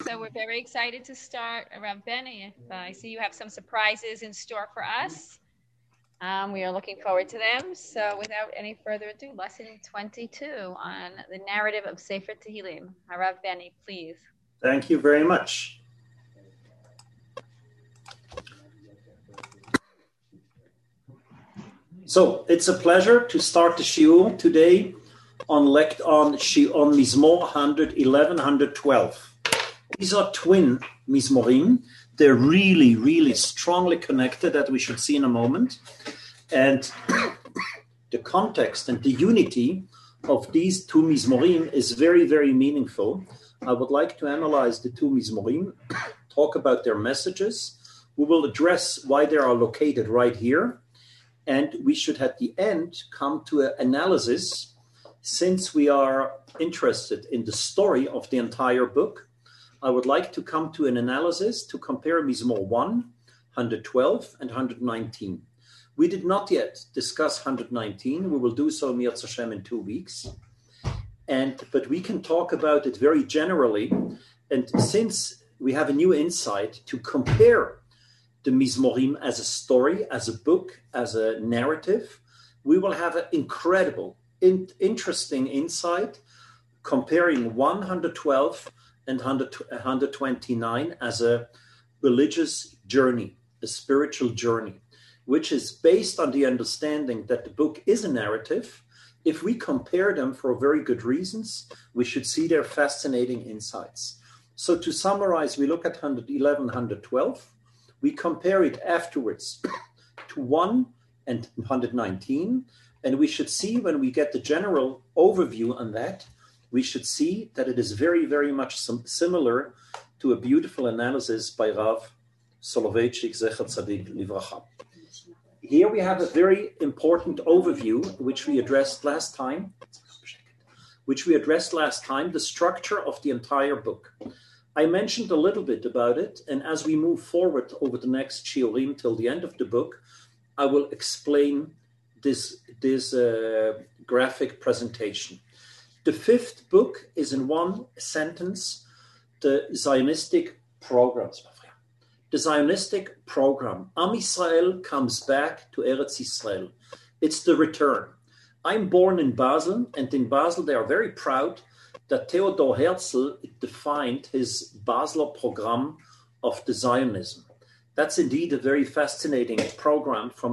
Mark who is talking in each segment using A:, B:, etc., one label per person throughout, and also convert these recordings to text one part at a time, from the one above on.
A: So we're very excited to start. Rav Benny, I see you have some surprises in store for us. We are looking forward to them. So without any further ado, lesson 22 on the narrative of Sefer Tehillim. Rav Benny, please.
B: Thank you very much. So it's a pleasure to start the shiur today on Mizmor 111, 112. These are twin Mizmorim. They're really, really strongly connected, that we should see in a moment. And the context and the unity of these two Mizmorim is very, very meaningful. I would like to analyze the two Mizmorim, talk about their messages. We will address why they are located right here. And we should, at the end, come to an analysis, since we are interested in the story of the entire book. I would like to come to an analysis to compare Mizmor 1, 112, and 119. We did not yet discuss 119. We will do so, Mirz Hashem, in 2 weeks. But we can talk about it very generally. And since we have a new insight to compare the Mizmorim as a story, as a book, as a narrative, we will have an incredible, interesting insight comparing 112 and 129 as a religious journey, a spiritual journey, which is based on the understanding that the book is a narrative. If we compare them for very good reasons, we should see their fascinating insights. So to summarize, we look at 111, 112. We compare it afterwards to 1 and 119, and we should see, when we get the general overview on that, we should see that it is very, very much similar to a beautiful analysis by Rav Soloveitchik, Zecher Tzadik Livracha. Here we have a very important overview, which we addressed last time, the structure of the entire book. I mentioned a little bit about it, and as we move forward over the next shiurim till the end of the book, I will explain this graphic presentation. The fifth book is, in one sentence, the Zionistic program. The Zionistic program. Am Yisrael comes back to Eretz Yisrael. It's the return. I'm born in Basel, and in Basel they are very proud that Theodor Herzl defined his Basler program of the Zionism. That's indeed a very fascinating program from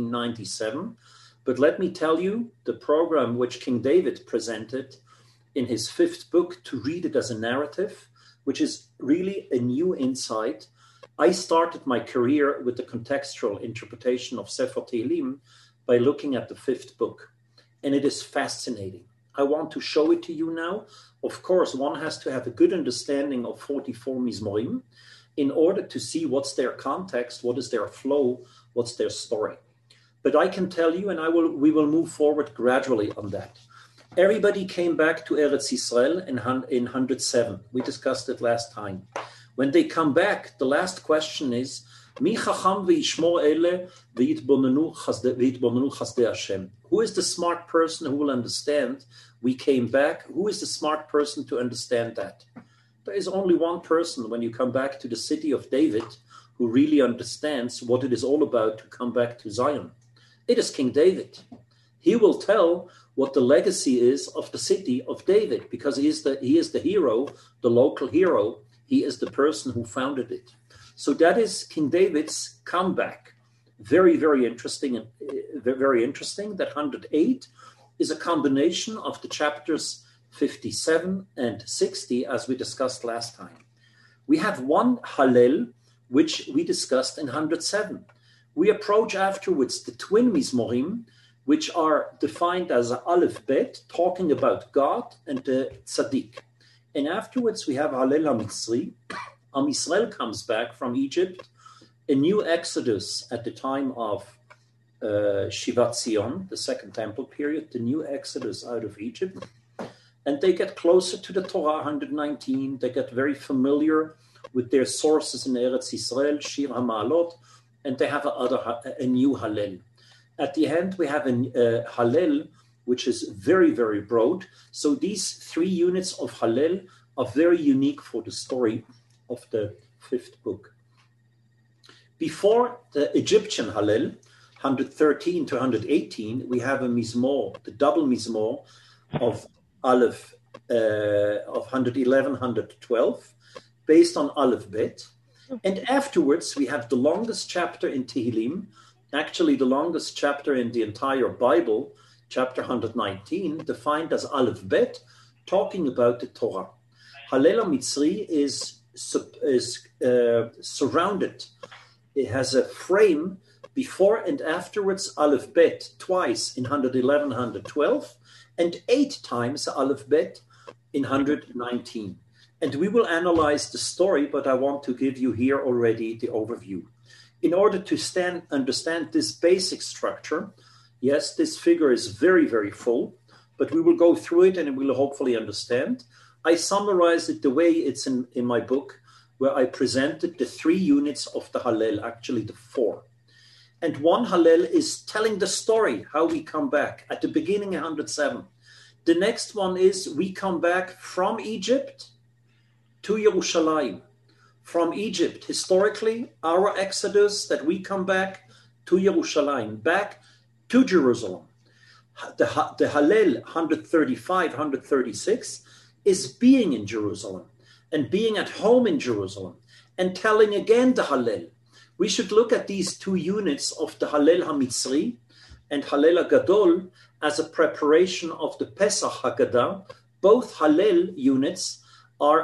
B: 1897. But let me tell you, the program which King David presented in his fifth book, to read it as a narrative, which is really a new insight. I started my career with the contextual interpretation of Sefer Tehillim by looking at the fifth book. And it is fascinating. I want to show it to you now. Of course, one has to have a good understanding of 44 Mizmorim in order to see what's their context, what is their flow, what's their story. But I can tell you, and we will move forward gradually on that. Everybody came back to Eretz Yisrael in 107. We discussed it last time. When they come back, the last question is, Mi chacham ve'yishmor ele ve'yitbonenu chasdei Hashem. Who is the smart person who will understand we came back? Who is the smart person to understand that? There is only one person when you come back to the city of David who really understands what it is all about to come back to Zion. It is King David. He will tell what the legacy is of the city of David, because he is the hero, the local hero. He is the person who founded it. So that is King David's comeback. Very, very interesting. And very interesting that 108 is a combination of the chapters 57 and 60, as we discussed last time. We have one Hallel, which we discussed in 107. We approach afterwards the twin Mizmorim, which are defined as Aleph Bet, talking about God and the Tzaddik. And afterwards we have Hallel HaMitzri. Am Yisrael comes back from Egypt, a new exodus at the time of Shivat Zion, the Second Temple period, the new exodus out of Egypt. And they get closer to the Torah, 119. They get very familiar with their sources in Eretz Yisrael, Shir HaMa'alot, and they have a new Hallel. At the end, we have a Hallel, which is very, very broad. So these three units of Hallel are very unique for the story of the fifth book. Before the Egyptian Hallel, 113 to 118, we have a Mizmor, the double Mizmor of Aleph, of 111, 112, based on Aleph Bet. And afterwards, we have the longest chapter in Tehillim, actually the longest chapter in the entire Bible, chapter 119, defined as Aleph Bet, talking about the Torah. Hallel HaMitzri is surrounded. It has a frame before and afterwards Aleph Bet, twice in 111, 112, and 8 times Aleph Bet in 119. And we will analyze the story, but I want to give you here already the overview. In order to understand this basic structure, yes, this figure is very, very full, but we will go through it and we will hopefully understand. I summarize it the way it's in my book, where I presented the 3 units of the Hallel, actually the 4. And one Hallel is telling the story, how we come back at the beginning, 107. The next one is we come back from Egypt to Yerushalayim. From Egypt, historically, our exodus, that we come back to Yerushalayim, back to Jerusalem. The Hallel 135, 136 is being in Jerusalem and being at home in Jerusalem and telling again the Hallel. We should look at these 2 units of the Hallel HaMitzri and Hallel HaGadol as a preparation of the Pesach Haggadah. Both Hallel units are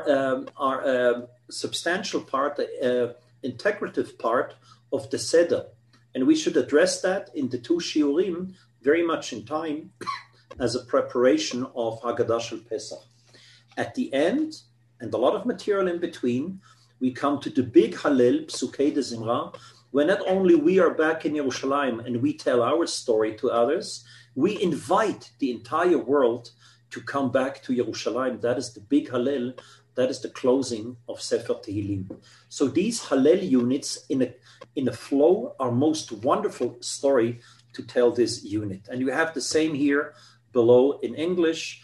B: a substantial part, integrative part of the Seder. And we should address that in the 2 Shiurim very much in time as a preparation of Haggadah Shel Pesach. At the end, and a lot of material in between, we come to the big Hallel, Psukei de Zimra, where not only we are back in Yerushalayim and we tell our story to others, we invite the entire world to come back to Yerushalayim. That is the big Hallel. That is the closing of Sefer Tehillim. So these Hallel units in a flow are most wonderful story to tell this unit. And you have the same here below in English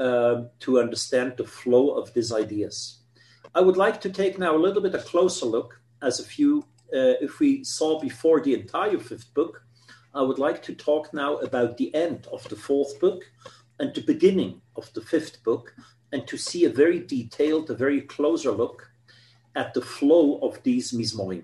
B: to understand the flow of these ideas. I would like to take now a little bit a closer look, as if we saw before the entire 5th book, I would like to talk now about the end of the 4th book and the beginning of the 5th book, and to see a very detailed, a very closer look at the flow of these Mizmorim.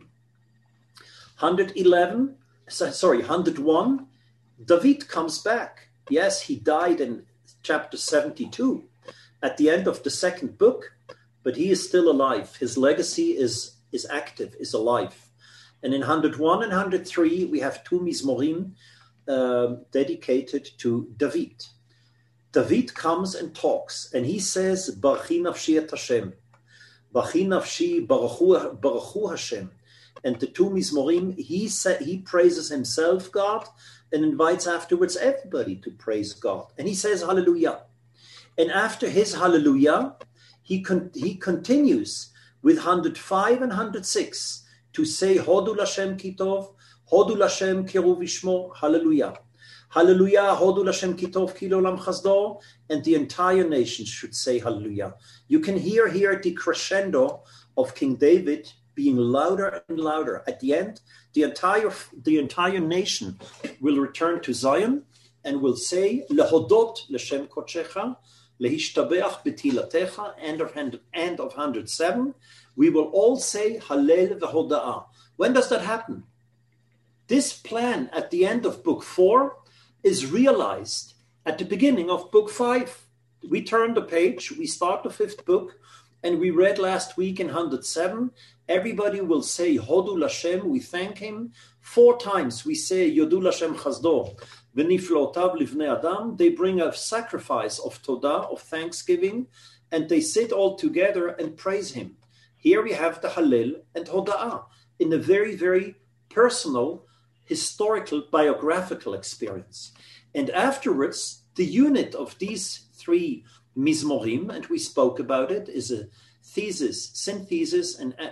B: 101, David comes back. Yes, he died in chapter 72 at the end of the 2nd book, but he is still alive. His legacy is active, is alive. And in 101 and 103, we have 2 Mizmorim dedicated to David. David comes and talks, and he says, Baruchi nafshi et Hashem. Baruchi nafshi, baruchu Hashem. And the 2 Mizmorim, he praises himself, God, and invites afterwards everybody to praise God. And he says, Hallelujah. And after his Hallelujah, he continues with 105 and 106 to say, Hodu Lashem Kitov, Hodu Lashem Kiruv Ishmo, Hallelujah. Hallelujah, Hodu Lashem Kitov Ki L'olam Chasdo, and the entire nation should say Hallelujah. You can hear here the crescendo of King David being louder and louder. At the end, the entire nation will return to Zion and will say, Lehodot L'Shem Kodshecha, Lehishtabeach B'tilatecha, end of 107. We will all say Hallel v'Hoda'ah. When does that happen? This plan at the end of book 4 is realized at the beginning of book 5. We turn the page, we start the 5th book, and we read last week in 107, everybody will say Hodu Lashem, we thank him. 4 times we say Yodu Lashem Chazdo, V'niflotav Livnei Adam. They bring a sacrifice of Todah, of thanksgiving, and they sit all together and praise him. Here we have the Hallel and Hoda'ah in a very, very personal, historical, biographical experience. And afterwards, the unit of these 3 Mizmorim, and we spoke about it, is a thesis, synthesis,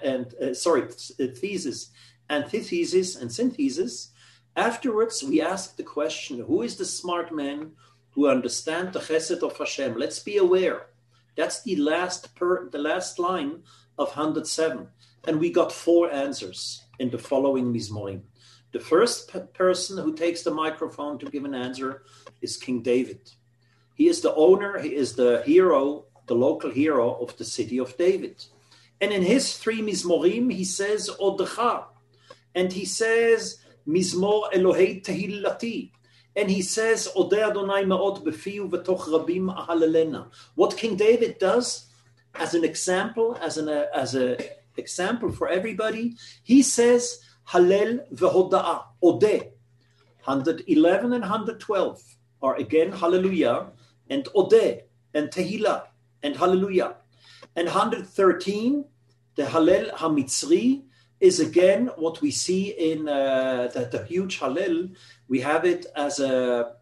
B: thesis, antithesis, and synthesis. Afterwards, we ask the question, who is the smart man who understands the chesed of Hashem? Let's be aware. That's the last line of 107. And we got 4 answers in the following Mizmorim. The first person who takes the microphone to give an answer is King David. He is the owner, he is the hero, the local hero of the city of David. And in his 3 Mizmorim, he says, Odecha. And he says, Mizmor Elohei Tehillati. And he says, Odeh Adonai Ma'od Befiu V'toch Rabim Ahalelena. What King David does, as an example, as an example for everybody, he says, Halel V'hoda'ah, Odeh. 111 and 112 are again Hallelujah, and Odeh, and Tehillah, and Hallelujah. And 113, the Hallel HaMitzri, is again what we see in the huge Hallel. We have it as we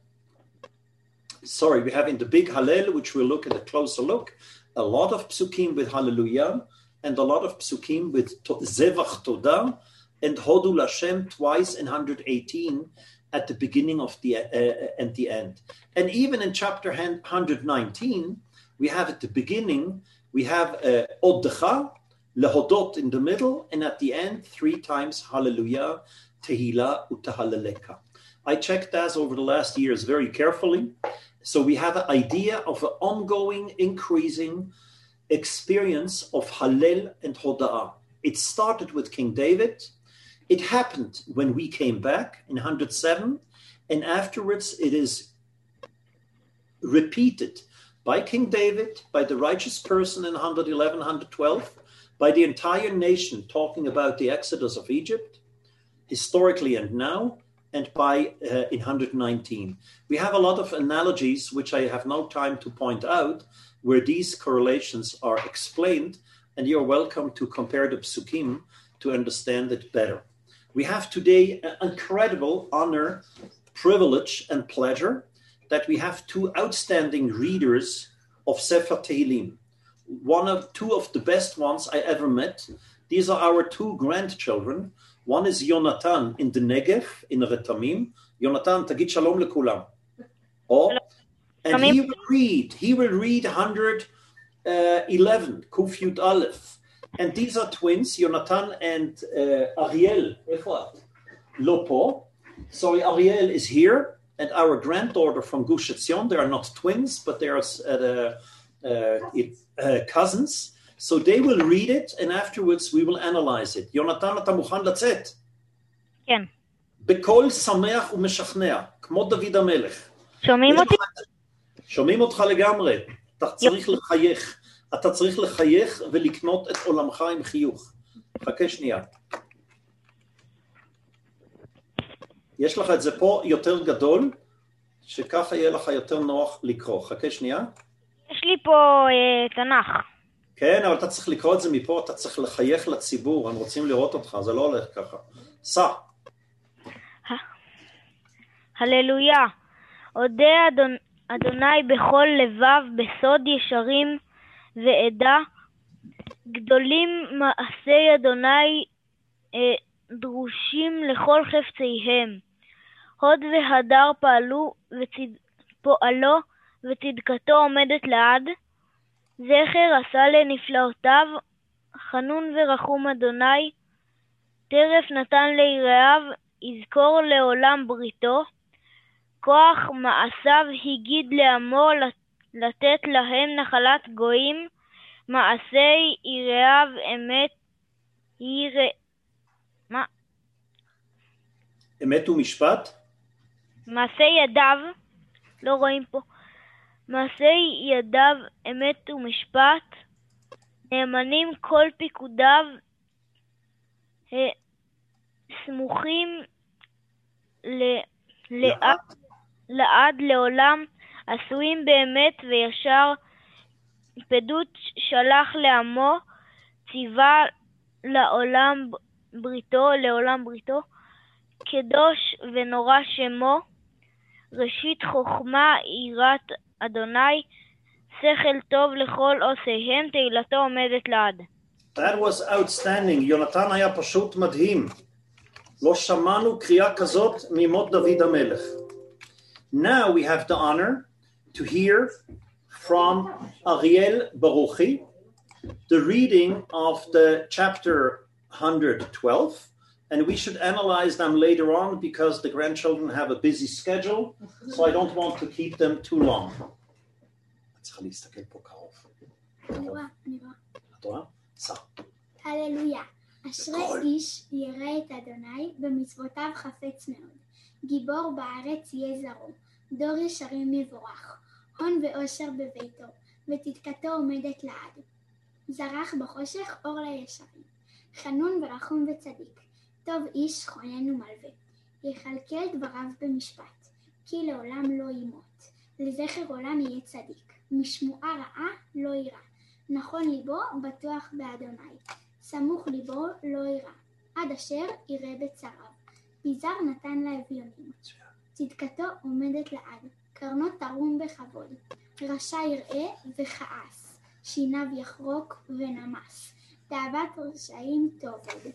B: have in the big Hallel, which we'll look at a closer look, a lot of psukim with Hallelujah, and a lot of psukim with Zevach Todah, and Hodu Lashem twice in 118 at the beginning of the and the end. And even in chapter 119, we have at the beginning, we have Oddecha, Lehodot in the middle, and at the end, 3 times Hallelujah, Tehillah, Utahaleleka. I checked that over the last years very carefully. So we have an idea of an ongoing, increasing experience of Hallel and Hoda'ah. It started with King David. It happened when we came back in 107, and afterwards it is repeated by King David, by the righteous person in 111, 112, by the entire nation talking about the exodus of Egypt, historically and now, and by in 119. We have a lot of analogies, which I have no time to point out, where these correlations are explained, and you're welcome to compare the psukim to understand it better. We have today an incredible honor, privilege, and pleasure that we have 2 outstanding readers of Sefer Tehillim. 2 of the best ones I ever met. These are our 2 grandchildren. One is Yonatan in the Negev, in Retamim. Yonatan, tagit shalom lekulam. And he will read 111, Kuf Yud Aleph. And these are twins, Yonatan and Ariel. Lopo. Sorry, Ariel is here. And our granddaughter from Gush Etzion, they are not twins, but they are cousins. So they will read it, and afterwards we will analyze it. יונתן, אתה מוכן לצאת?
C: כן.
B: בקול שמח ומשכנע, כמו דוד המלך.
C: שומעים אותי?
B: שומעים אותך לגמרי. אתה צריך לחייך ולקנות את עולמך עם חיוך. חכה שנייה. יש לך את זה פה יותר גדול, שככה יהיה לך יותר נוח לקרוא. חכה שנייה.
C: יש לי פה תנ"ך.
B: כן, אבל אתה צריך לקרוא את זה מפה, אתה צריך לחייך לציבור, הם רוצים לראות אותך, זה לא הולך ככה. סע.
C: הללויה. אודה אדוני בכל לבב, בסוד ישרים ועדה. גדולים מעשי אדוני דרושים לכל חפציהם. הוד והדר פועלו וצדקתו עומדת לעד. זכר עשה לנפלאותיו, חנון ורחום אדוני, טרף נתן ליראיו, יזכור לעולם בריתו, כוח מעשיו הגיד לעמו, לתת להם נחלת גויים, מעשי יראיו אמת,
B: אמת ומשפט?
C: מעשי ידיו, לא רואים פה, מעשי ידיו אמת ומשפט, נאמנים כל פיקודיו, סמוכים לעד לעולם, עשויים באמת וישר, פדות שלח לעמו, ציווה לעולם בריתו, קדוש ונורא שמו, ראשית חוכמה יראת אדוני, שכל טוב לכל עושיהם, תהילתו עומדת לעד.
B: That was outstanding. יונתן היה פשוט מדהים. לא שמענו קריאה כזאת ממות דוד המלך. Now we have the honor to hear from Ariel Baruchi, the reading of the chapter 112, and we should analyze them later on because the grandchildren have a busy schedule, so I don't want to keep them too long.
D: הללויה, אשרי איש ירא את אדוני במצוותיו חפץ מאוד, גיבור בארץ יהיה זרעו, דור ישרים יבורך, הון ועושר בביתו, ותתקתו עומדת לעד. זרח בחושך אור לישרים, חנון ורחום וצדיק, טוב איש חונן ומלווה, יכלכל דבריו במשפט, כי לעולם לא ימות, לזכר עולם יהיה צדיק, משמועה רעה לא יירא, נכון ליבו בטוח באדוני, סמוך ליבו לא יירא, עד אשר יראה בצריו, פיזר נתן לאביונים, צדקתו עומדת לעד, קרנו תרום בכבוד, רשע יראה וכעס, שיניו יחרוק ונמס, תאוות רשעים תאבד.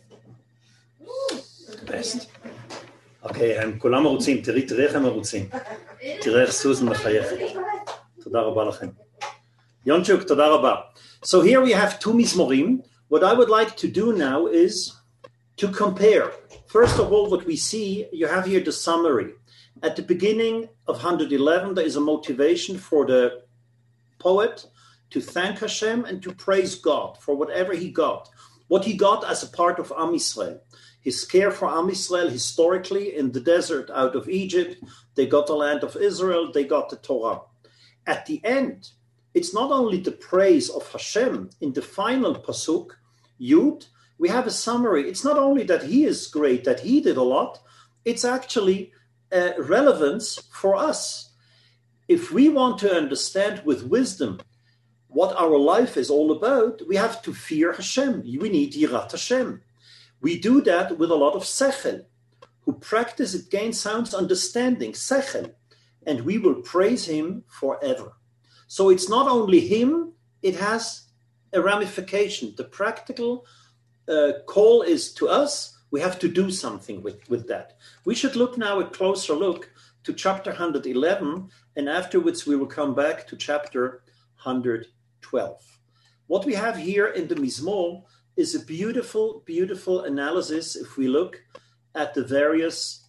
B: Best. אוקיי, הם כולם מרוצים, תראי איך הם מרוצים. תראה איך סוזן מחייכת. תודה רבה לכם. יונצ'וק, תודה רבה. So here we have two mizmorim. What I would like to do now is to compare. First of all, what we see, you have here the summary. At the beginning of 111, there is a motivation for the poet to thank Hashem and to praise God for whatever he got. What he got as a part of Am Yisrael. His care for Am Yisrael historically in the desert out of Egypt. They got the land of Israel. They got the Torah. At the end, it's not only the praise of Hashem in the final pasuk, Yud, we have a summary. It's not only that he is great, that he did a lot, it's actually relevance for us. If we want to understand with wisdom what our life is all about, we have to fear Hashem. We need Yirat Hashem. We do that with a lot of sechel. Who practice it gain sound understanding, sechel, and we will praise him forever. So it's not only him, it has a ramification. The practical call is to us, we have to do something with that. We should look now a closer look to chapter 111, and afterwards we will come back to chapter 112. What we have here in the Mizmor is a beautiful, beautiful analysis if we look at the various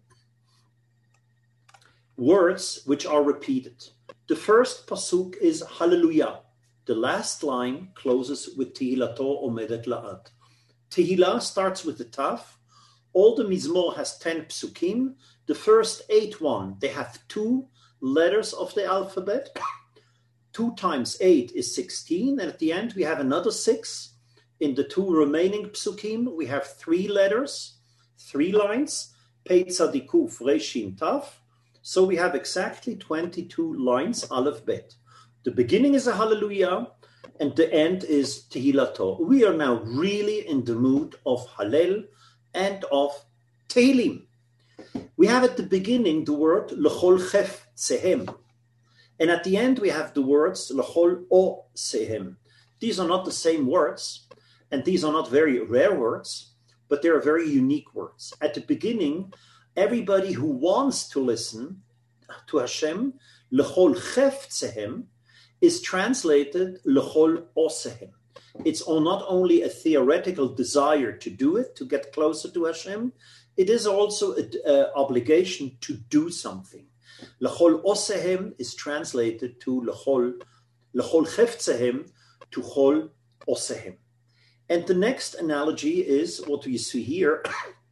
B: words which are repeated. The first pasuk is Hallelujah. The last line closes with Tehilato Omedet La'ad. Tehillah starts with the Taf. All the Mizmor has 10 psukim. The first 8 they have 2 letters of the alphabet. 2 times 8 is 16. And at the end we have another 6. In the 2 remaining psukim, we have 3 letters, 3 lines. Pei Tzadikuf Reshin Taf. So we have exactly 22 lines, Aleph Bet. The beginning is a Hallelujah, and the end is Tehilato. We are now really in the mood of Hallel and of Tehillim. We have at the beginning the word L'chol Chef Sehem. And at the end we have the words L'chol O Sehem. These are not the same words, and these are not very rare words, but they are very unique words. At the beginning, everybody who wants to listen to Hashem, L'chol Chefzehem, is translated L'chol Osehem. It's not only a theoretical desire to do it, to get closer to Hashem, it is also an obligation to do something. L'chol Osehem is translated to L'chol Chefzehem, to Chol Osehem. And the next analogy is what we see here.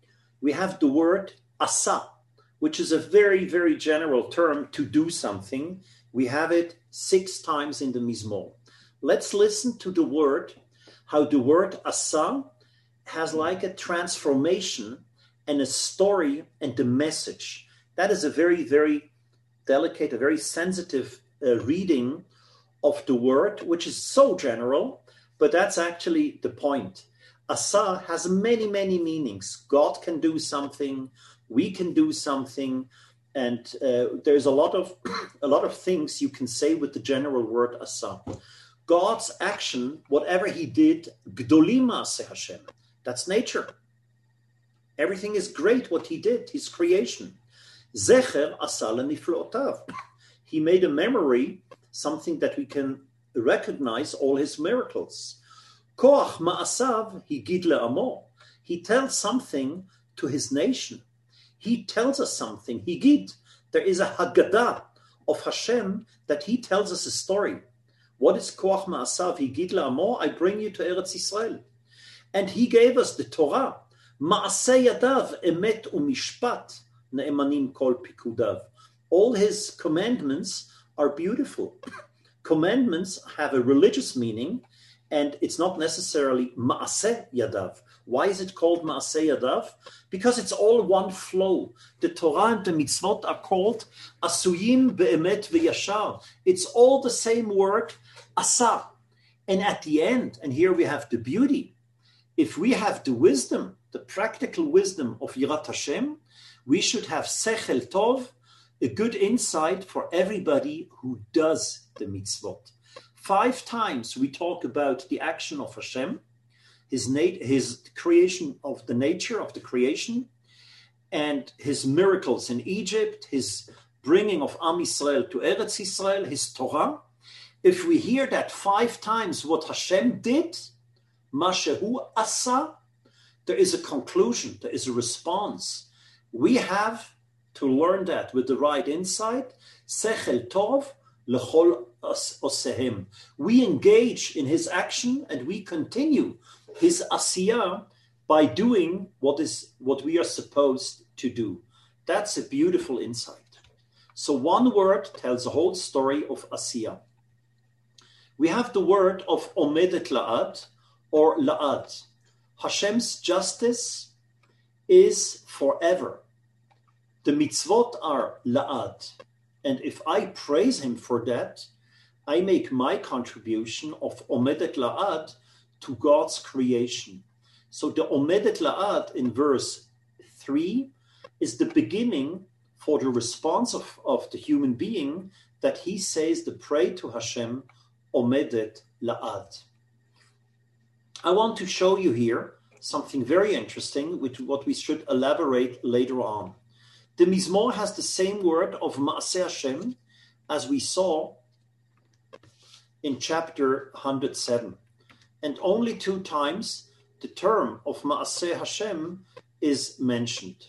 B: We have the word asa, which is a very, very general term to do something. We have it 6 times in the Mizmor. Let's listen to the word, how the word asa has like a transformation and a story and a message. That is a very, very delicate, a very sensitive reading of the word, which is so general, but that's actually the point. Asa has many, many meanings. God can do something, we can do something, and there's a lot of things you can say with the general word asa. God's action, whatever he did, gdolim ma'aseh Hashem, that's nature. Everything is great what he did, his creation. Zecher asa leniflotav. He made a memory something that we can recognize all his miracles. Koach ma'asav higid le'amo. He tells something to his nation. He tells us something. Higid. There is a Haggadah of Hashem that he tells us a story. What is Koach ma'asav higid le'amo? I bring you to Eretz Yisrael. And he gave us the Torah. Ma'aseh yadav emet u'mishpat ne'emanim kol pikudav. All his commandments are beautiful. Commandments have a religious meaning, and it's not necessarily ma'aseh yadav. Why is it called ma'aseh yadav? Because it's all one flow. The Torah and the mitzvot are called asuyim be'emet v'yashar. It's all the same word, asa. And at the end, and here we have the beauty, if we have the wisdom, the practical wisdom of Yirat Hashem, we should have sechel tov, a good insight for everybody who does the mitzvot. 5 times we talk about the action of Hashem, his creation of the nature of the creation, and his miracles in Egypt, his bringing of Am Yisrael to Eretz Yisrael, his Torah. If we hear that 5 times what Hashem did, Mashehu Asa, there is a conclusion, there is a response. We have to learn that with the right insight. Sechel Tov lechol osehem. We engage in his action and we continue his asiyah by doing what we are supposed to do. That's a beautiful insight. So one word tells a whole story of asiyah. We have the word of omedet la'ad, or la'ad. Hashem's justice is forever. The mitzvot are la'ad. And if I praise him for that, I make my contribution of omedet la'ad to God's creation. So the omedet la'ad in verse 3 is the beginning for the response of the human being that he says the pray to Hashem, omedet la'ad. I want to show you here something very interesting, which what we should elaborate later on. The Mizmor has the same word of Ma'aseh Hashem as we saw in chapter 107. And only 2 times the term of Ma'aseh Hashem is mentioned.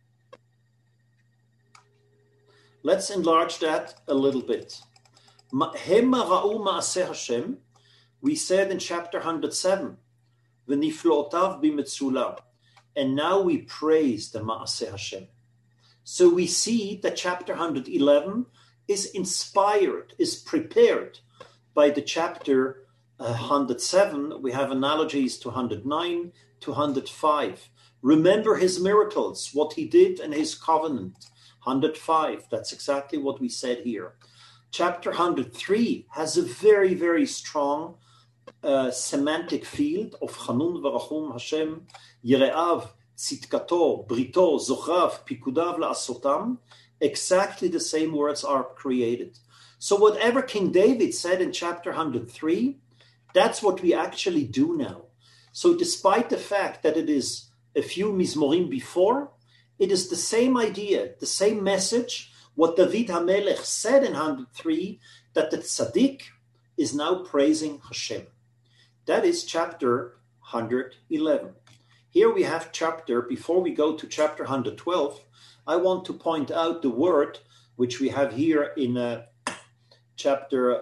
B: Let's enlarge that a little bit. Hema ra'u Ma'aseh Hashem, we said in chapter 107, V'niflo'otav b'metzula. And now we praise the Ma'aseh Hashem. So we see that chapter 111 is inspired, is prepared by the chapter 107. We have analogies to 109, to 105. Remember his miracles, what he did and his covenant. 105, that's exactly what we said here. Chapter 103 has a very, very strong semantic field of Chanun v'Rachum Hashem, Yere'av, Tzitkato, Brito, Zochrav, Pikudav la'asotam. Exactly the same words are created. So whatever King David said in chapter 103, that's what we actually do now. So despite the fact that it is a few Mizmorim before, it is the same idea, the same message, what David HaMelech said in 103, that the tzaddik is now praising Hashem. That is chapter 111. Here we have chapter, before we go to chapter 112, I want to point out the word which we have here in chapter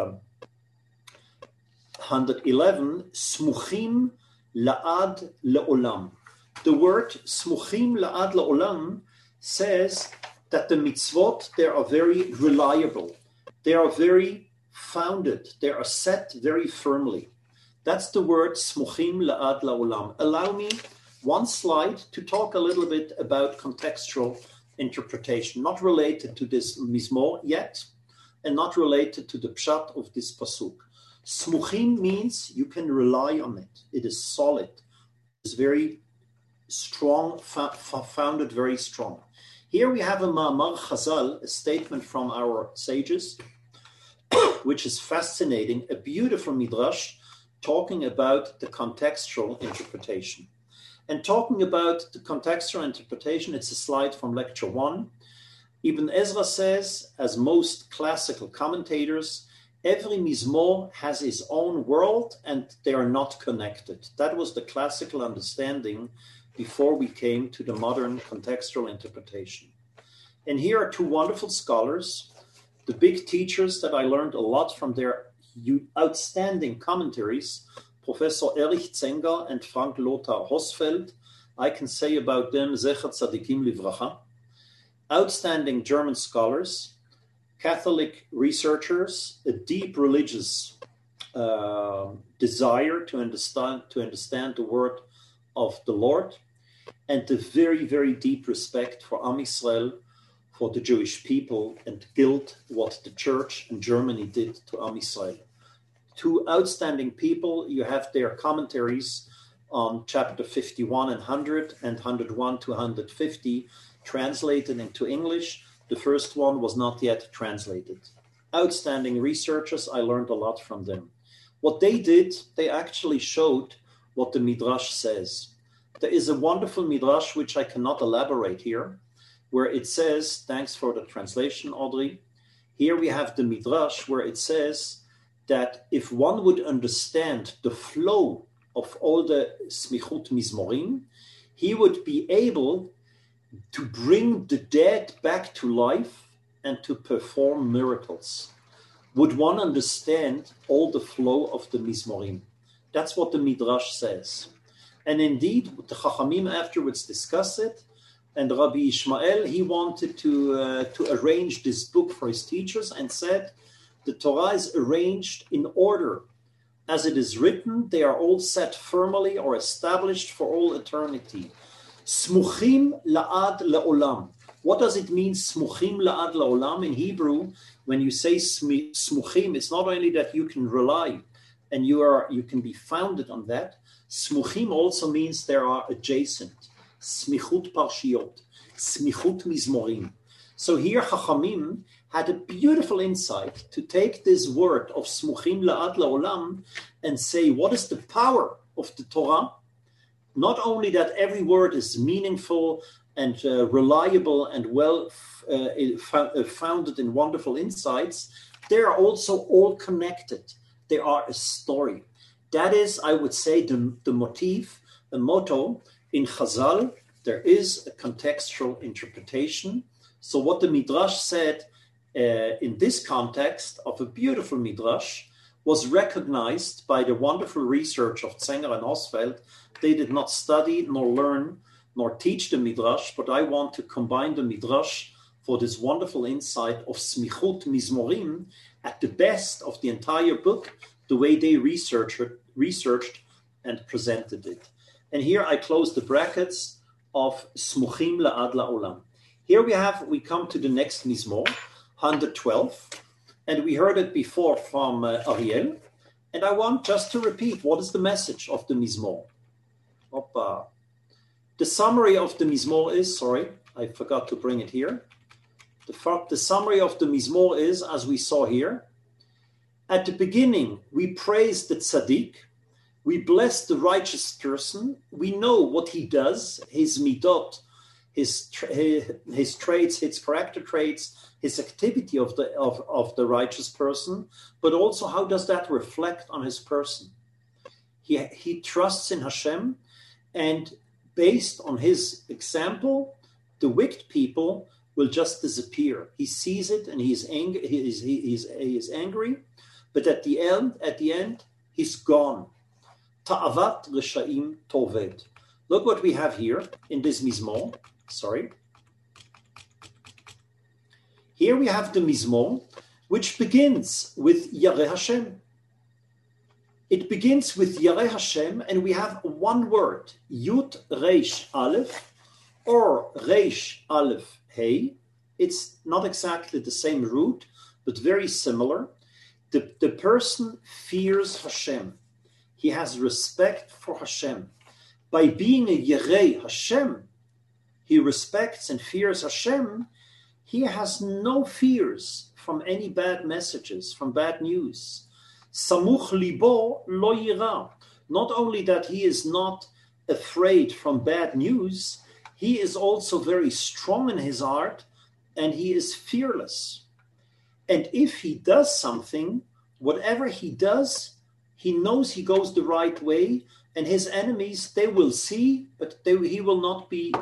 B: 111, Smuchim la'ad le'olam. The word Smuchim la'ad le'olam says that the mitzvot, they are very reliable. They are very founded. They are set very firmly. That's the word Smuchim la'ad le'olam. Allow me one slide to talk a little bit about contextual interpretation, not related to this Mizmor yet, and not related to the pshat of this pasuk. Smuchim means you can rely on it. It is solid. It's very strong, founded very strong. Here we have a Ma'amar Chazal, a statement from our sages, which is fascinating, a beautiful midrash talking about the contextual interpretation. And talking about the contextual interpretation, it's a slide from lecture 1. Ibn Ezra says, as most classical commentators, every Mizmor has its own world and they are not connected. That was the classical understanding before we came to the modern contextual interpretation. And here are two wonderful scholars, the big teachers that I learned a lot from their outstanding commentaries, Professor Erich Zenger and Frank Lothar Hosfeld. I can say about them, Zecher Tzadikim Livracha. Outstanding German scholars, Catholic researchers, a deep religious desire to understand the word of the Lord, and a very, very deep respect for Am Yisrael, for the Jewish people, and guilt what the church and Germany did to Am Yisrael. Two outstanding people. You have their commentaries on chapter 51 and 100 and 101 to 150 translated into English. The first one was not yet translated. Outstanding researchers, I learned a lot from them. What they did, they actually showed what the Midrash says. There is a wonderful Midrash, which I cannot elaborate here, where it says, thanks for the translation, Audrey. Here we have the Midrash where it says that if one would understand the flow of all the Smichut Mizmorim, he would be able to bring the dead back to life and to perform miracles. Would one understand all the flow of the Mizmorim? That's what the Midrash says. And indeed, the Chachamim afterwards discuss it, and Rabbi Ishmael, he wanted to arrange this book for his teachers and said, the Torah is arranged in order. As it is written, they are all set firmly or established for all eternity. Smuchim la'ad la'olam. What does it mean, smuchim la'ad la'olam? In Hebrew, when you say smuchim, it's not only that you can rely and you can be founded on that. Smuchim also means there are adjacent. Smichut parshiot, smichut mizmorim. So here Chachamim had a beautiful insight to take this word of smuchim la'ad la'olam and say, what is the power of the Torah? Not only that every word is meaningful and reliable and well founded in wonderful insights, they are also all connected. They are a story. That is, I would say, the motif, the motto in Chazal. There is a contextual interpretation. So what the Midrash said in this context of a beautiful Midrash was recognized by the wonderful research of Zenger and Hosfeld. They did not study nor learn nor teach the Midrash, but I want to combine the Midrash for this wonderful insight of Smichut Mizmorim at the best of the entire book, the way they researched and presented it. And here I close the brackets of Smuchim La'ad La'olam. Here we come to the next Mizmor, 112, and we heard it before from Ariel, and I want just to repeat, what is the message of the Mizmor? The summary of the Mizmor is, I forgot to bring it here. The summary of the Mizmor is, as we saw here, at the beginning, we praise the tzaddik, we bless the righteous person, we know what he does, his midot, his traits, his character traits, his activity of the righteous person, but also how does that reflect on his person? He trusts in Hashem, and based on his example, the wicked people will just disappear. He sees it and he is angry, but at the end, he's gone. Ta'avat Reshaim Toved. Look what we have here in this Mizmor. Here we have the Mizmor, which begins with Yareh Hashem. It begins with Yareh Hashem, and we have one word, Yud Reish Aleph, or Reish Aleph Hey. It's not exactly the same root, but very similar. The person fears Hashem. He has respect for Hashem. By being a Yareh Hashem, he respects and fears Hashem. He has no fears from any bad messages, from bad news. Samuch libo lo yira. Not only that he is not afraid from bad news, he is also very strong in his heart, and he is fearless. And if he does something, whatever he does, he knows he goes the right way, and his enemies, they will see, but he will not be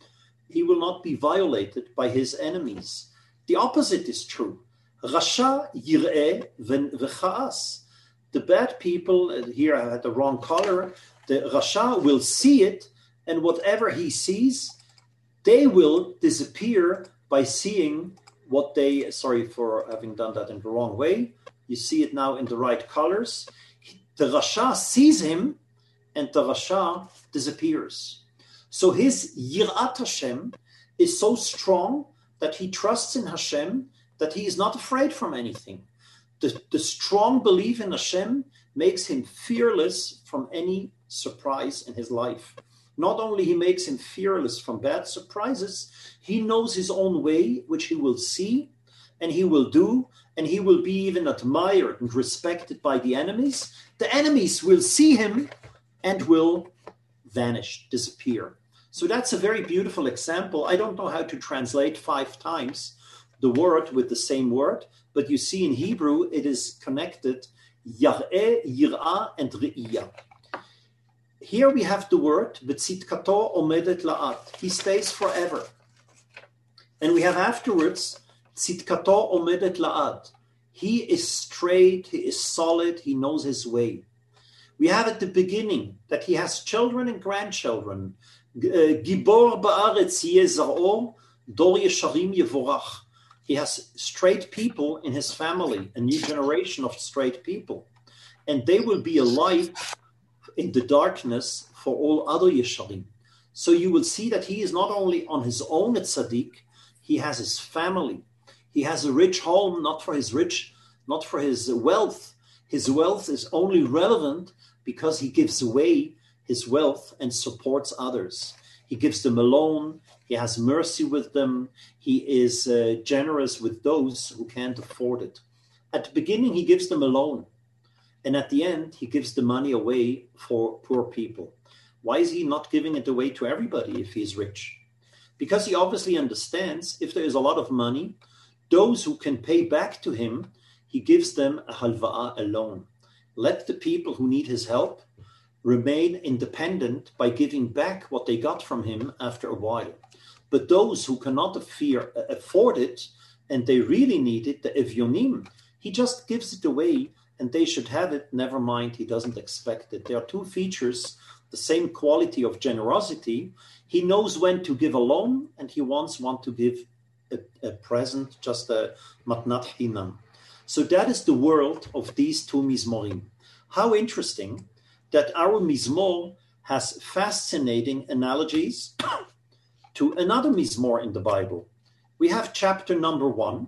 B: violated by his enemies. The opposite is true. Rasha yir'eh v'cha'as. The bad people, here I had the wrong color, the Rasha will see it, and whatever he sees, they will disappear by seeing what they, sorry for having done that in the wrong way. You see it now in the right colors. The Rasha sees him, and the Rasha disappears. So his Yirat Hashem is so strong that he trusts in Hashem, that he is not afraid from anything. The strong belief in Hashem makes him fearless from any surprise in his life. Not only he makes him fearless from bad surprises, he knows his own way, which he will see and he will do, and he will be even admired and respected by the enemies. The enemies will see him and will vanish, disappear. So that's a very beautiful example. I don't know how to translate 5 times the word with the same word, but you see in Hebrew it is connected, Yar'eh, Yir'ah, and Re'iyah. Here we have the word, V'tzitkato omedet la'at. He stays forever. And we have afterwards, Tzitkato omedet la'at. He is straight, he is solid, he knows his way. We have at the beginning that he has children and grandchildren. Gibor ba'aretz yeh zar'o, dor yesharim yevorach. He has straight people in his family, a new generation of straight people. And they will be a light in the darkness for all other Yesharim. So you will see that he is not only on his own a tzaddik, he has his family. He has a rich home, not for his wealth. His wealth is only relevant because he gives away his wealth and supports others. He gives them a loan. He has mercy with them. He is generous with those who can't afford it. At the beginning, he gives them a loan. And at the end, he gives the money away for poor people. Why is he not giving it away to everybody if he's rich? Because he obviously understands if there is a lot of money, those who can pay back to him, he gives them a halva'ah, a loan. Let the people who need his help remain independent by giving back what they got from him after a while. But those who cannot afford it, and they really need it, the evyonim, he just gives it away, and they should have it. Never mind, he doesn't expect it. There are 2 features, the same quality of generosity. He knows when to give a loan, and he wants to give a present, just a matnat hinam. So that is the world of these 2 mizmorim. How interesting that our mizmor has fascinating analogies to another mizmor in the Bible. We have chapter number 1.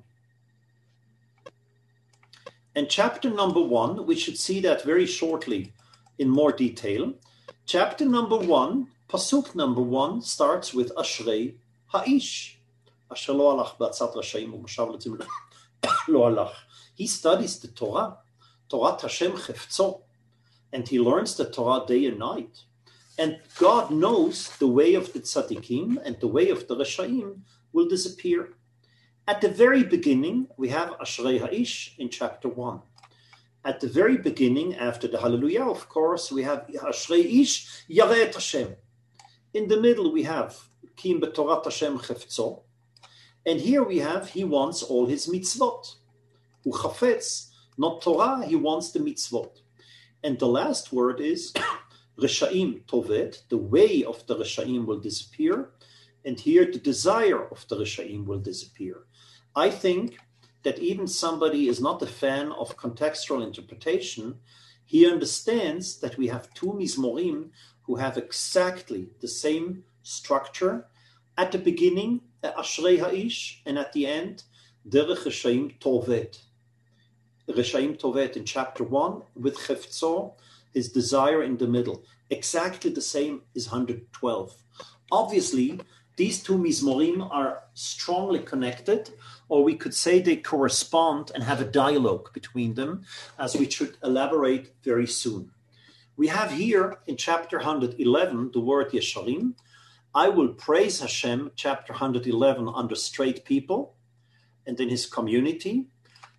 B: And chapter number 1, we should see that very shortly in more detail. Chapter number 1, pasuk number 1 starts with Ashrei Ha'ish. Asher lo alach b'atzat rashaim u'moshav l'tzim lo alach. He studies the Torah, Torah Hashem chefzo, and he learns the Torah day and night. And God knows the way of the tzaddikim and the way of the rashaim will disappear. At the very beginning, we have Ashrei Ha'ish in chapter 1. At the very beginning, after the Hallelujah, of course, we have Ashrei Ish Yareh et Hashem. In the middle, we have Kim b'Torat Hashem chefzo. And here we have, he wants all his mitzvot. Uchafetz, not Torah, he wants the mitzvot. And the last word is Reshaim Tovet, the way of the Reshaim will disappear. And here the desire of the Reshaim will disappear. I think that even somebody is not a fan of contextual interpretation, he understands that we have 2 mizmorim who have exactly the same structure. At the beginning, Ashrei Ha'ish, and at the end, Derech Reshaim Tovet. Reshaim Tovet in chapter 1 with Chefzo, his desire in the middle. Exactly the same is 112. Obviously, these 2 mizmorim are strongly connected, or we could say they correspond and have a dialogue between them, as we should elaborate very soon. We have here in chapter 111 the word Yesharim. I will praise Hashem, chapter 111, under straight people and in his community.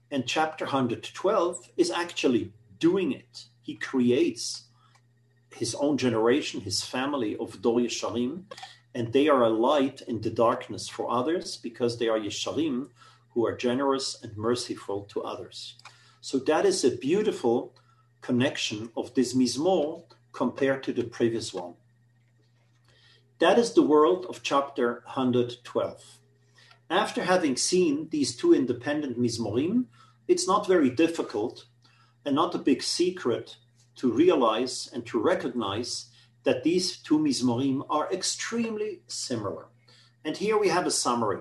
B: And chapter 112 is actually doing it. He creates his own generation, his family of Dor Yesharim, and they are a light in the darkness for others because they are Yesharim who are generous and merciful to others. So that is a beautiful connection of this Mizmor compared to the previous one. That is the world of chapter 112. After having seen these two independent Mizmorim, it's not very difficult and not a big secret to realize and to recognize that these two Mizmorim are extremely similar. And here we have a summary.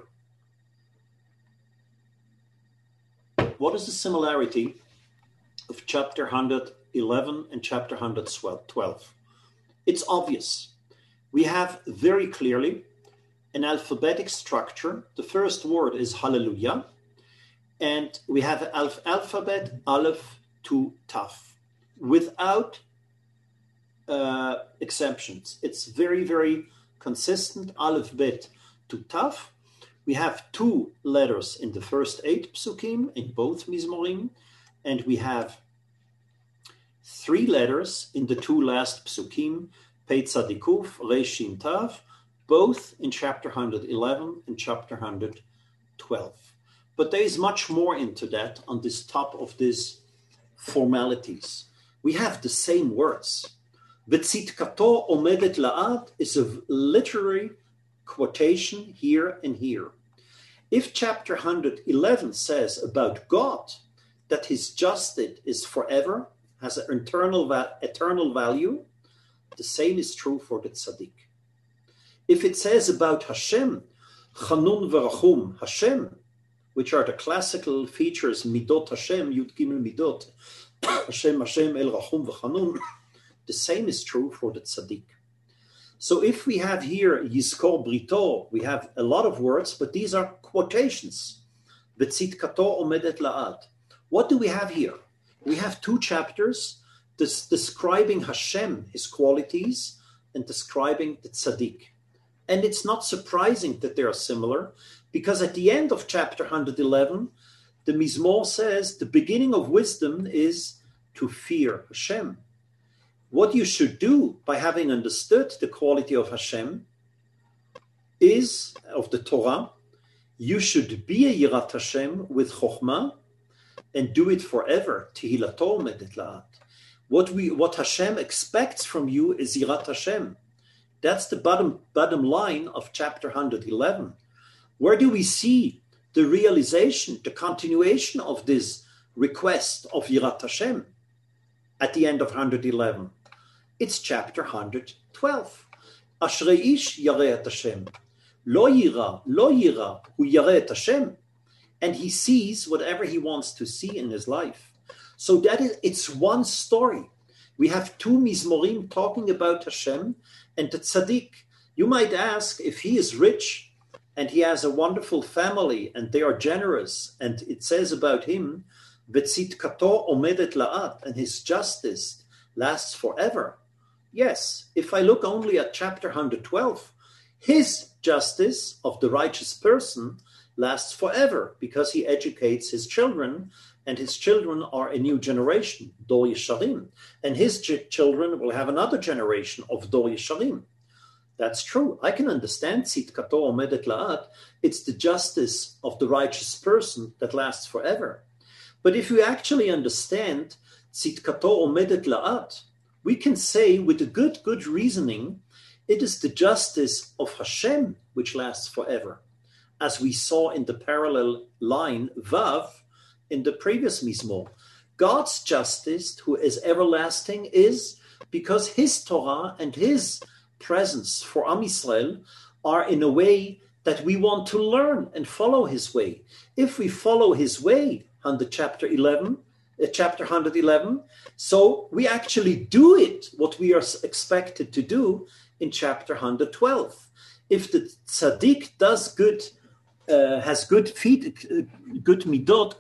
B: What is the similarity of chapter 111 and chapter 112? It's obvious. We have very clearly an alphabetic structure. The first word is Hallelujah, and we have alphabet Aleph to Taf, without exceptions. It's very, very consistent, Aleph Bet to Taf. We have two letters in the first 8 psukim in both Mizmorim, and we have 3 letters in the 2 last psukim, Pei Tzadikuf, Resh Shin Tav, both in chapter 111 and chapter 112. But there is much more into that on this top of these formalities. We have the same words. V'tzidkato omedet la'ad is a literary quotation here and here. If chapter 111 says about God that his justice is forever, has an eternal value, the same is true for the tzaddik. If it says about Hashem, Chanun v'Rachum, Hashem, which are the classical features, Midot Hashem, Yud Gimel Midot, Hashem, Hashem, El Rachum v'Chanun, the same is true for the tzaddik. So if we have here Yizkor Brito, we have a lot of words, but these are quotations. V'tzidkato omedet la'ad. What do we have here? We have 2 chapters describing Hashem, his qualities, and describing the tzaddik. And it's not surprising that they are similar, because at the end of chapter 111, the Mizmor says the beginning of wisdom is to fear Hashem. What you should do by having understood the quality of Hashem is, of the Torah, you should be a Yirat Hashem with Chokhmah and do it forever. Tehilato omedet la'ad. What Hashem expects from you is Yirat Hashem. That's the bottom line of chapter 111. Where do we see the realization, the continuation of this request of Yirat Hashem at the end of 111? It's chapter 112. Ashrei ish yareh et Hashem. Lo yira, hu yareh et Hashem. And he sees whatever he wants to see in his life. So it's one story. We have 2 Mizmorim talking about Hashem and the tzaddik. You might ask, if he is rich and he has a wonderful family and they are generous, and it says about him, V'tzidkato omedet la'ad, and his justice lasts forever. Yes, if I look only at chapter 112, his justice of the righteous person lasts forever because he educates his children, and his children are a new generation, Dor Yesharim, and his children will have another generation of Dor Yesharim. That's true. I can understand Tzidkato omedet la'ad. It's the justice of the righteous person that lasts forever. But if you actually understand Tzidkato omedet la'ad, we can say with a good reasoning, it is the justice of Hashem which lasts forever, as we saw in the parallel line Vav in the previous Mizmor. God's justice, who is everlasting, is because his Torah and his presence for Am Yisrael are in a way that we want to learn and follow his way. If we follow his way under chapter 111, so we actually do it, what we are expected to do in chapter 112. If the tzaddik does good, has good feet, good midot,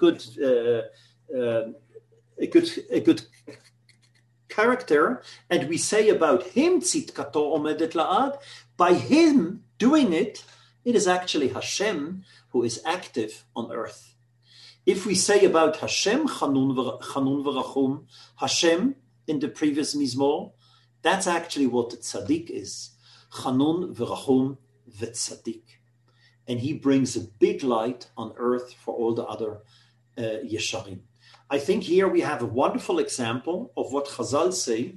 B: a good character, and we say about him, tzidkato omedet la'ad, by him doing it, it is actually Hashem who is active on earth. If we say about Hashem, Chanun v'Rachum, Hashem in the previous Mizmor, that's actually what the tzaddik is. Chanun v'Rachum v'tzaddik. And he brings a big light on earth for all the other Yesharim. I think here we have a wonderful example of what Chazal say.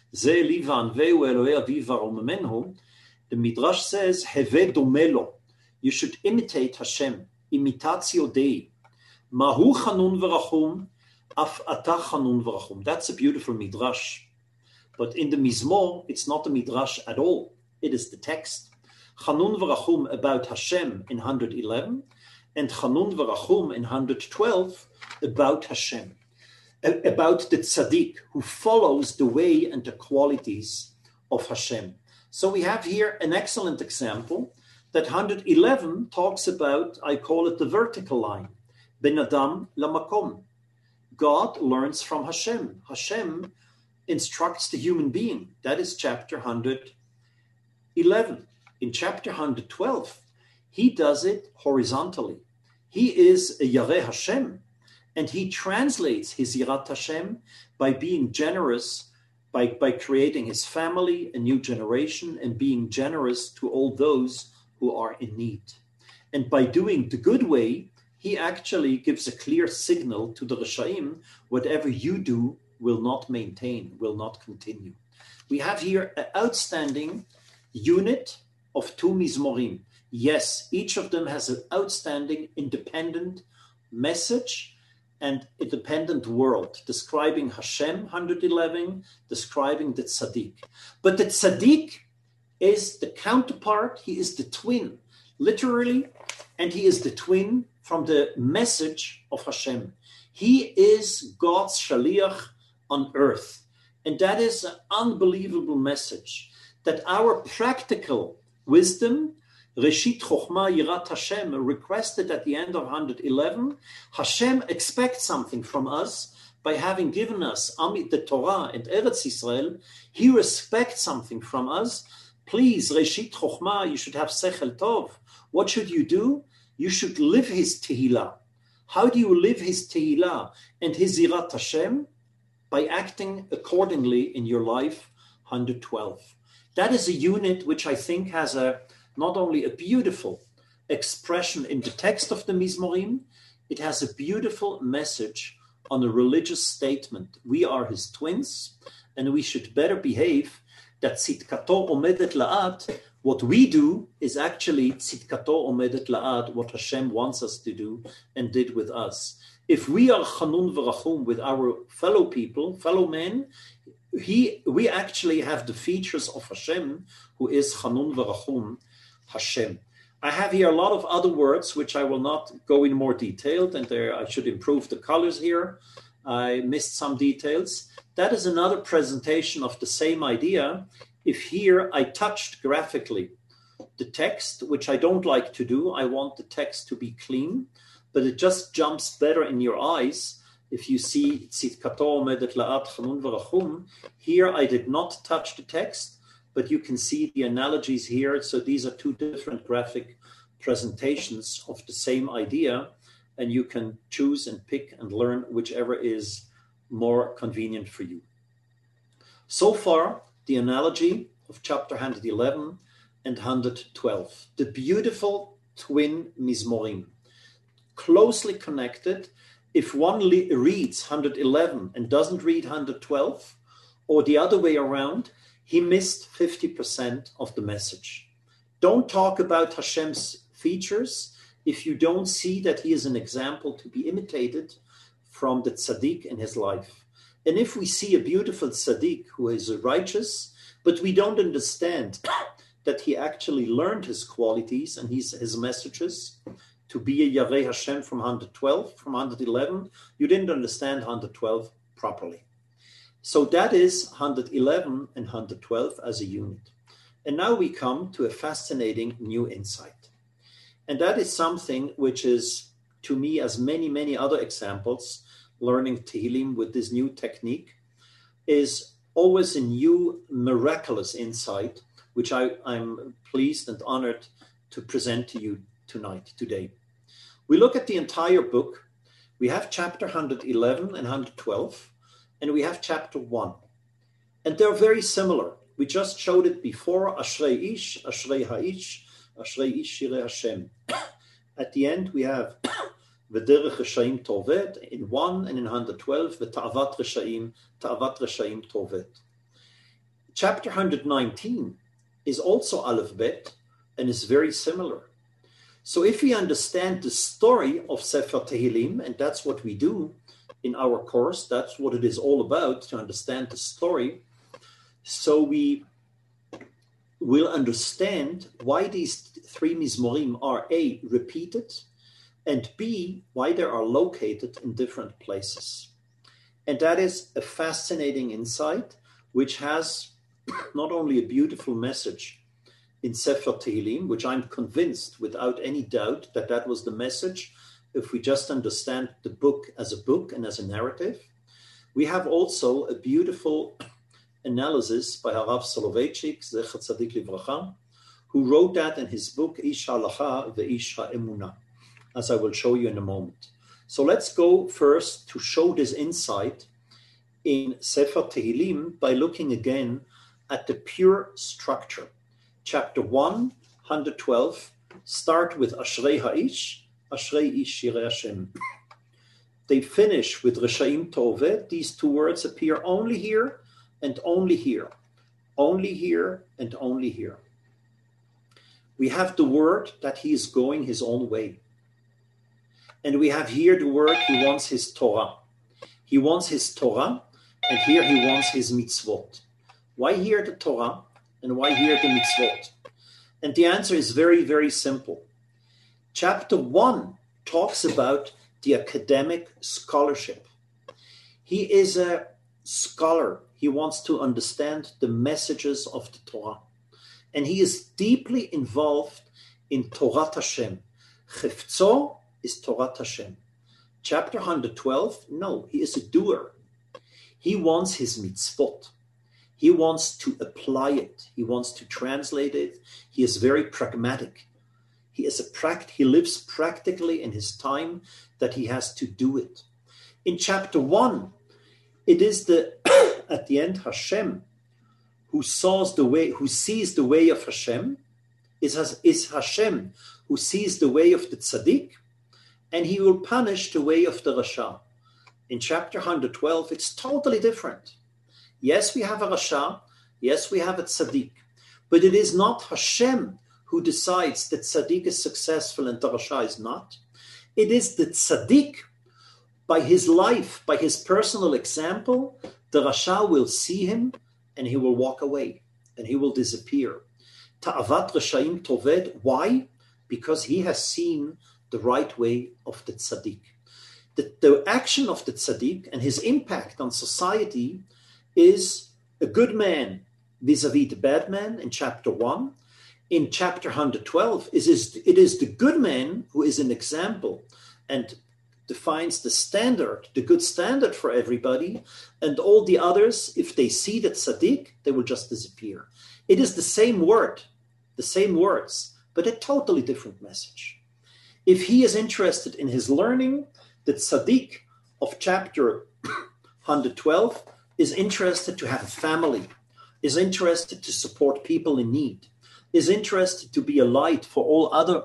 B: The Midrash says, Heve domelo. You should imitate Hashem. Imitatio Dei. Mahu chanun v'rachum, af ata chanun v'rachum. That's a beautiful Midrash. But in the Mizmor, it's not a Midrash at all. It is the text. Chanun v'rachum about Hashem in 111, and Chanun v'rachum in 112 about Hashem, about the tzaddik who follows the way and the qualities of Hashem. So we have here an excellent example that 111 talks about, I call it the vertical line, Ben Adam Lamakom. God learns from Hashem. Hashem instructs the human being. That is chapter 111. In chapter 112, he does it horizontally. He is a Yareh Hashem, and he translates his Yirat Hashem by being generous, by creating his family, a new generation, and being generous to all those who are in need. And by doing the good way, he actually gives a clear signal to the Reshaim, whatever you do will not maintain, will not continue. We have here an outstanding unit of two Mizmorim. Yes, each of them has an outstanding independent message and independent world, describing Hashem, 111, describing the Tzaddik. But the Tzaddik is the counterpart, he is the twin, literally, and he is the twin from the message of Hashem. He is God's Shaliach on earth. And that is an unbelievable message, that our practical wisdom, Reshit Chochmah Yirat Hashem, requested at the end of 111, Hashem expects something from us by having given us the Torah and Eretz Yisrael. He respects something from us. Please, Reshit Chochmah, you should have Sechel Tov. What should you do? You should live his Tehillah. How do you live his Tehillah and his Yirat Hashem? By acting accordingly in your life, 112. That is a unit which I think has not only a beautiful expression in the text of the Mizmorim, it has a beautiful message on a religious statement. We are his twins, and we should better behave. That tzidkato omedet la'at, what we do is actually tzidkato omedet la'at, what Hashem wants us to do and did with us. If we are chanun v'rachum with our fellow people, fellow men, we actually have the features of Hashem, who is chanun v'rachum, Hashem. I have here a lot of other words which I will not go in more detailed, and I should improve the colors here. I missed some details. That is another presentation of the same idea. If here I touched graphically the text, which I don't like to do, I want the text to be clean, but it just jumps better in your eyes. If you see Tzidkato Omedet La'at Chanun V'Rachum, here I did not touch the text, but you can see the analogies here. So these are two different graphic presentations of the same idea, and you can choose and pick and learn whichever is more convenient for you. So far, the analogy of chapter 111 and 112, the beautiful twin Mizmorim, closely connected. If one reads 111 and doesn't read 112, or the other way around, he missed 50% of the message. Don't talk about Hashem's features if you don't see that he is an example to be imitated from the tzaddik in his life. And if we see a beautiful tzaddik who is righteous, but we don't understand that he actually learned his qualities and his messages to be a Yareh Hashem from 112, from 111, you didn't understand 112 properly. So that is 111 and 112 as a unit. And now we come to a fascinating new insight. And that is something which is, to me, as many, many other examples, learning Tehillim with this new technique, is always a new miraculous insight, which I'm pleased and honored to present to you today. We look at the entire book. We have chapter 111 and 112, and we have chapter 1. And they're very similar. We just showed it before, Ashrei Ish, Ashrei Ha'ish, Ashrei Ish Shirei Hashem. At the end, we have V'derech Reshaim Tovet in 1 and in 112, V'ta'avat Reshaim Tovet. Chapter 119 is also Aleph Bet and is very similar. So if we understand the story of Sefer Tehillim, and that's what we do in our course, that's what it is all about, to understand the story, so we will understand why these three Mizmorim are A, repeated, and B, why they are located in different places. And that is a fascinating insight, which has not only a beautiful message in Sefer Tehillim, which I'm convinced without any doubt that that was the message, if we just understand the book as a book and as a narrative. We have also a beautiful analysis by Harav Soloveitchik, Zecher Tzadik Livracha, who wrote that in his book, Ish HaHalacha ve'Ish HaEmunah, as I will show you in a moment. So let's go first to show this insight in Sefer Tehillim by looking again at the pure structure. Chapter 1, 112, start with Ashrei Ha'ish, Ashrei Ish Shirei Hashem. They finish with Reshaim Tovet. These two words appear only here and only here. Only here and only here. We have the word that he is going his own way. And we have here the word he wants his Torah. He wants his Torah, and here he wants his mitzvot. Why here the Torah, and why here the mitzvot? And the answer is very, very simple. Chapter 1 talks about the academic scholarship. He is a scholar. He wants to understand the messages of the Torah. And he is deeply involved in Torah Hashem. Chifzo is Torah Hashem. Chapter 112, no, he is a doer. He wants his mitzvot. He wants to apply it. He wants to translate it. He is very pragmatic. He lives practically in his time that he has to do it. In chapter 1, it is at the end Hashem who sees the way of Hashem, is Hashem who sees the way of the tzaddik, and he will punish the way of the rasha. In chapter 112, it's totally different. Yes, we have a rasha. Yes, we have a tzaddik. But it is not Hashem who decides that tzaddik is successful and the rasha is not. It is the tzaddik, by his life, by his personal example, the rasha will see him and he will walk away and he will disappear. Ta'avat Reshaim Toved. Why? Because he has seen the right way of the tzaddik. The action of the tzaddik and his impact on society is a good man vis-a-vis the bad man in chapter 1. In chapter 112, it is the good man who is an example and defines the standard, the good standard for everybody, and all the others, if they see the tzaddik, they will just disappear. It is the same word, the same words, but a totally different message. If he is interested in his learning, the tzaddik of chapter 112 is interested to have a family, is interested to support people in need, is interested to be a light for all other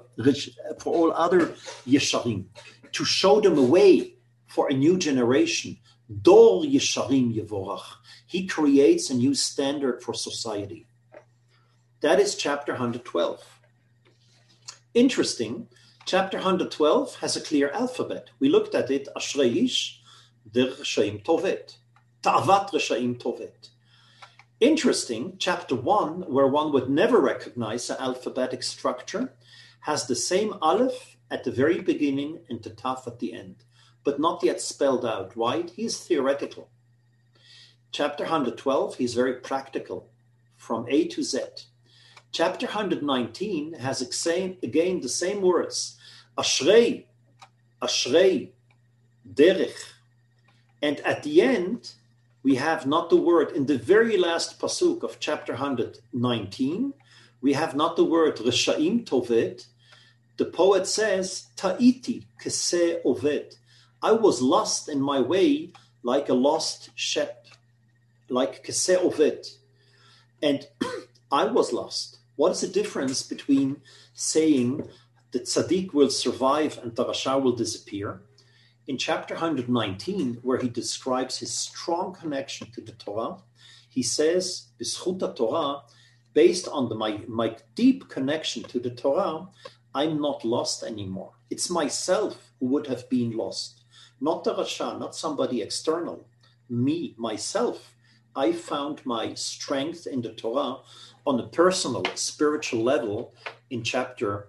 B: Yesharim, to show them a way for a new generation. Dor Yesharim Yevorach. He creates a new standard for society. That is chapter 112. Interesting, chapter 112 has a clear alphabet. We looked at it, Ashrei Ish, Der Reshaim Tovet, Ta'avat Reshaim Tovet. Interesting, chapter 1, where one would never recognize an alphabetic structure, has the same Aleph at the very beginning and the Taf at the end, but not yet spelled out. Why? He is theoretical. Chapter 112, he's very practical, from A to Z. Chapter 119 has again the same words, Ashrei, Ashrei, Derech. And at the end, we have not the word, in the very last pasuk of chapter 119, we have not the word Reshaim Tovet. The poet says, Ta'iti Keseh Oved. I was lost in my way like a lost sheep, like Keseh Oved. And I was lost. What is the difference between saying the tzaddik will survive and the rasha will disappear? In chapter 119, where he describes his strong connection to the Torah, he says, B'schut Torah, based on my deep connection to the Torah, I'm not lost anymore. It's myself who would have been lost, not the rasha, not somebody external. Me, myself, I found my strength in the Torah on a personal, spiritual level in chapter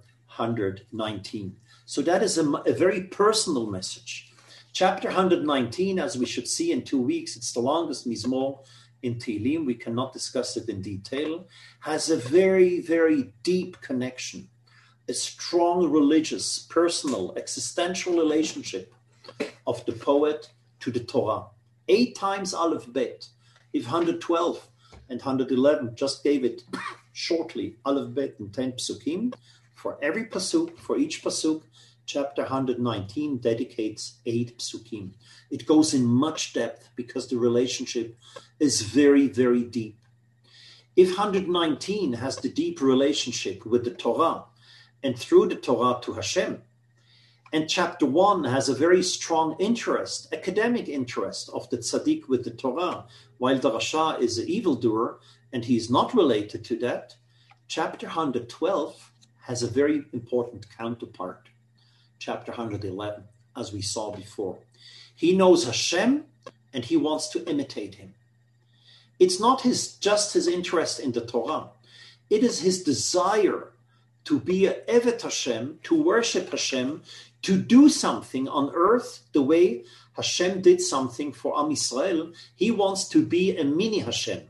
B: 119. So that is a very personal message. Chapter 119, as we should see in 2 weeks, it's the longest Mizmor in Tehillim, we cannot discuss it in detail, has a very, very deep connection, a strong religious, personal, existential relationship of the poet to the Torah. 8 times Aleph Bet. If 112 and 111 just gave it shortly, Aleph Bet and 10 psukim, for every pasuk, for each pasuk, chapter 119 dedicates 8 psukim. It goes in much depth because the relationship is very, very deep. If 119 has the deep relationship with the Torah and through the Torah to Hashem, and chapter 1 has a very strong interest, academic interest of the tzaddik with the Torah, while the rasha is an evildoer and he is not related to that, chapter 112 has a very important counterpart. Chapter 111, as we saw before. He knows Hashem and he wants to imitate him. It's not just his interest in the Torah. It is his desire to be a Evet Hashem, to worship Hashem, to do something on earth the way Hashem did something for Am Yisrael. He wants to be a mini Hashem,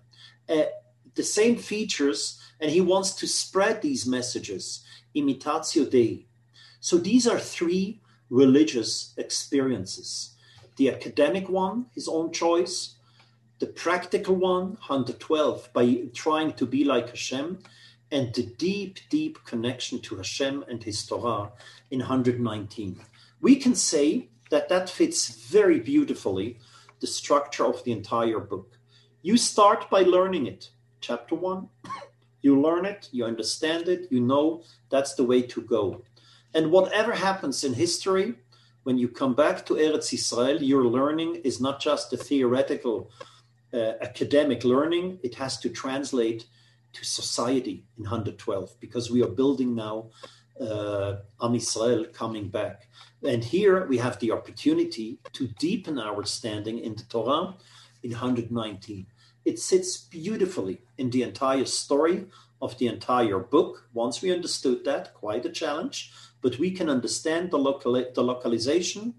B: the same features, and he wants to spread these messages, imitatio Dei. So these are 3 religious experiences. The academic one, his own choice. The practical one, 112, by trying to be like Hashem. And the deep, deep connection to Hashem and his Torah in 119. We can say that fits very beautifully the structure of the entire book. You start by learning it. Chapter 1, you learn it, you understand it, you know that's the way to go. And whatever happens in history, when you come back to Eretz Yisrael, your learning is not just a theoretical, academic learning. It has to translate to society in 112, because we are building now Am Yisrael coming back. And here we have the opportunity to deepen our standing in the Torah in 119. It sits beautifully in the entire story of the entire book. Once we understood that, quite a challenge, but we can understand the localization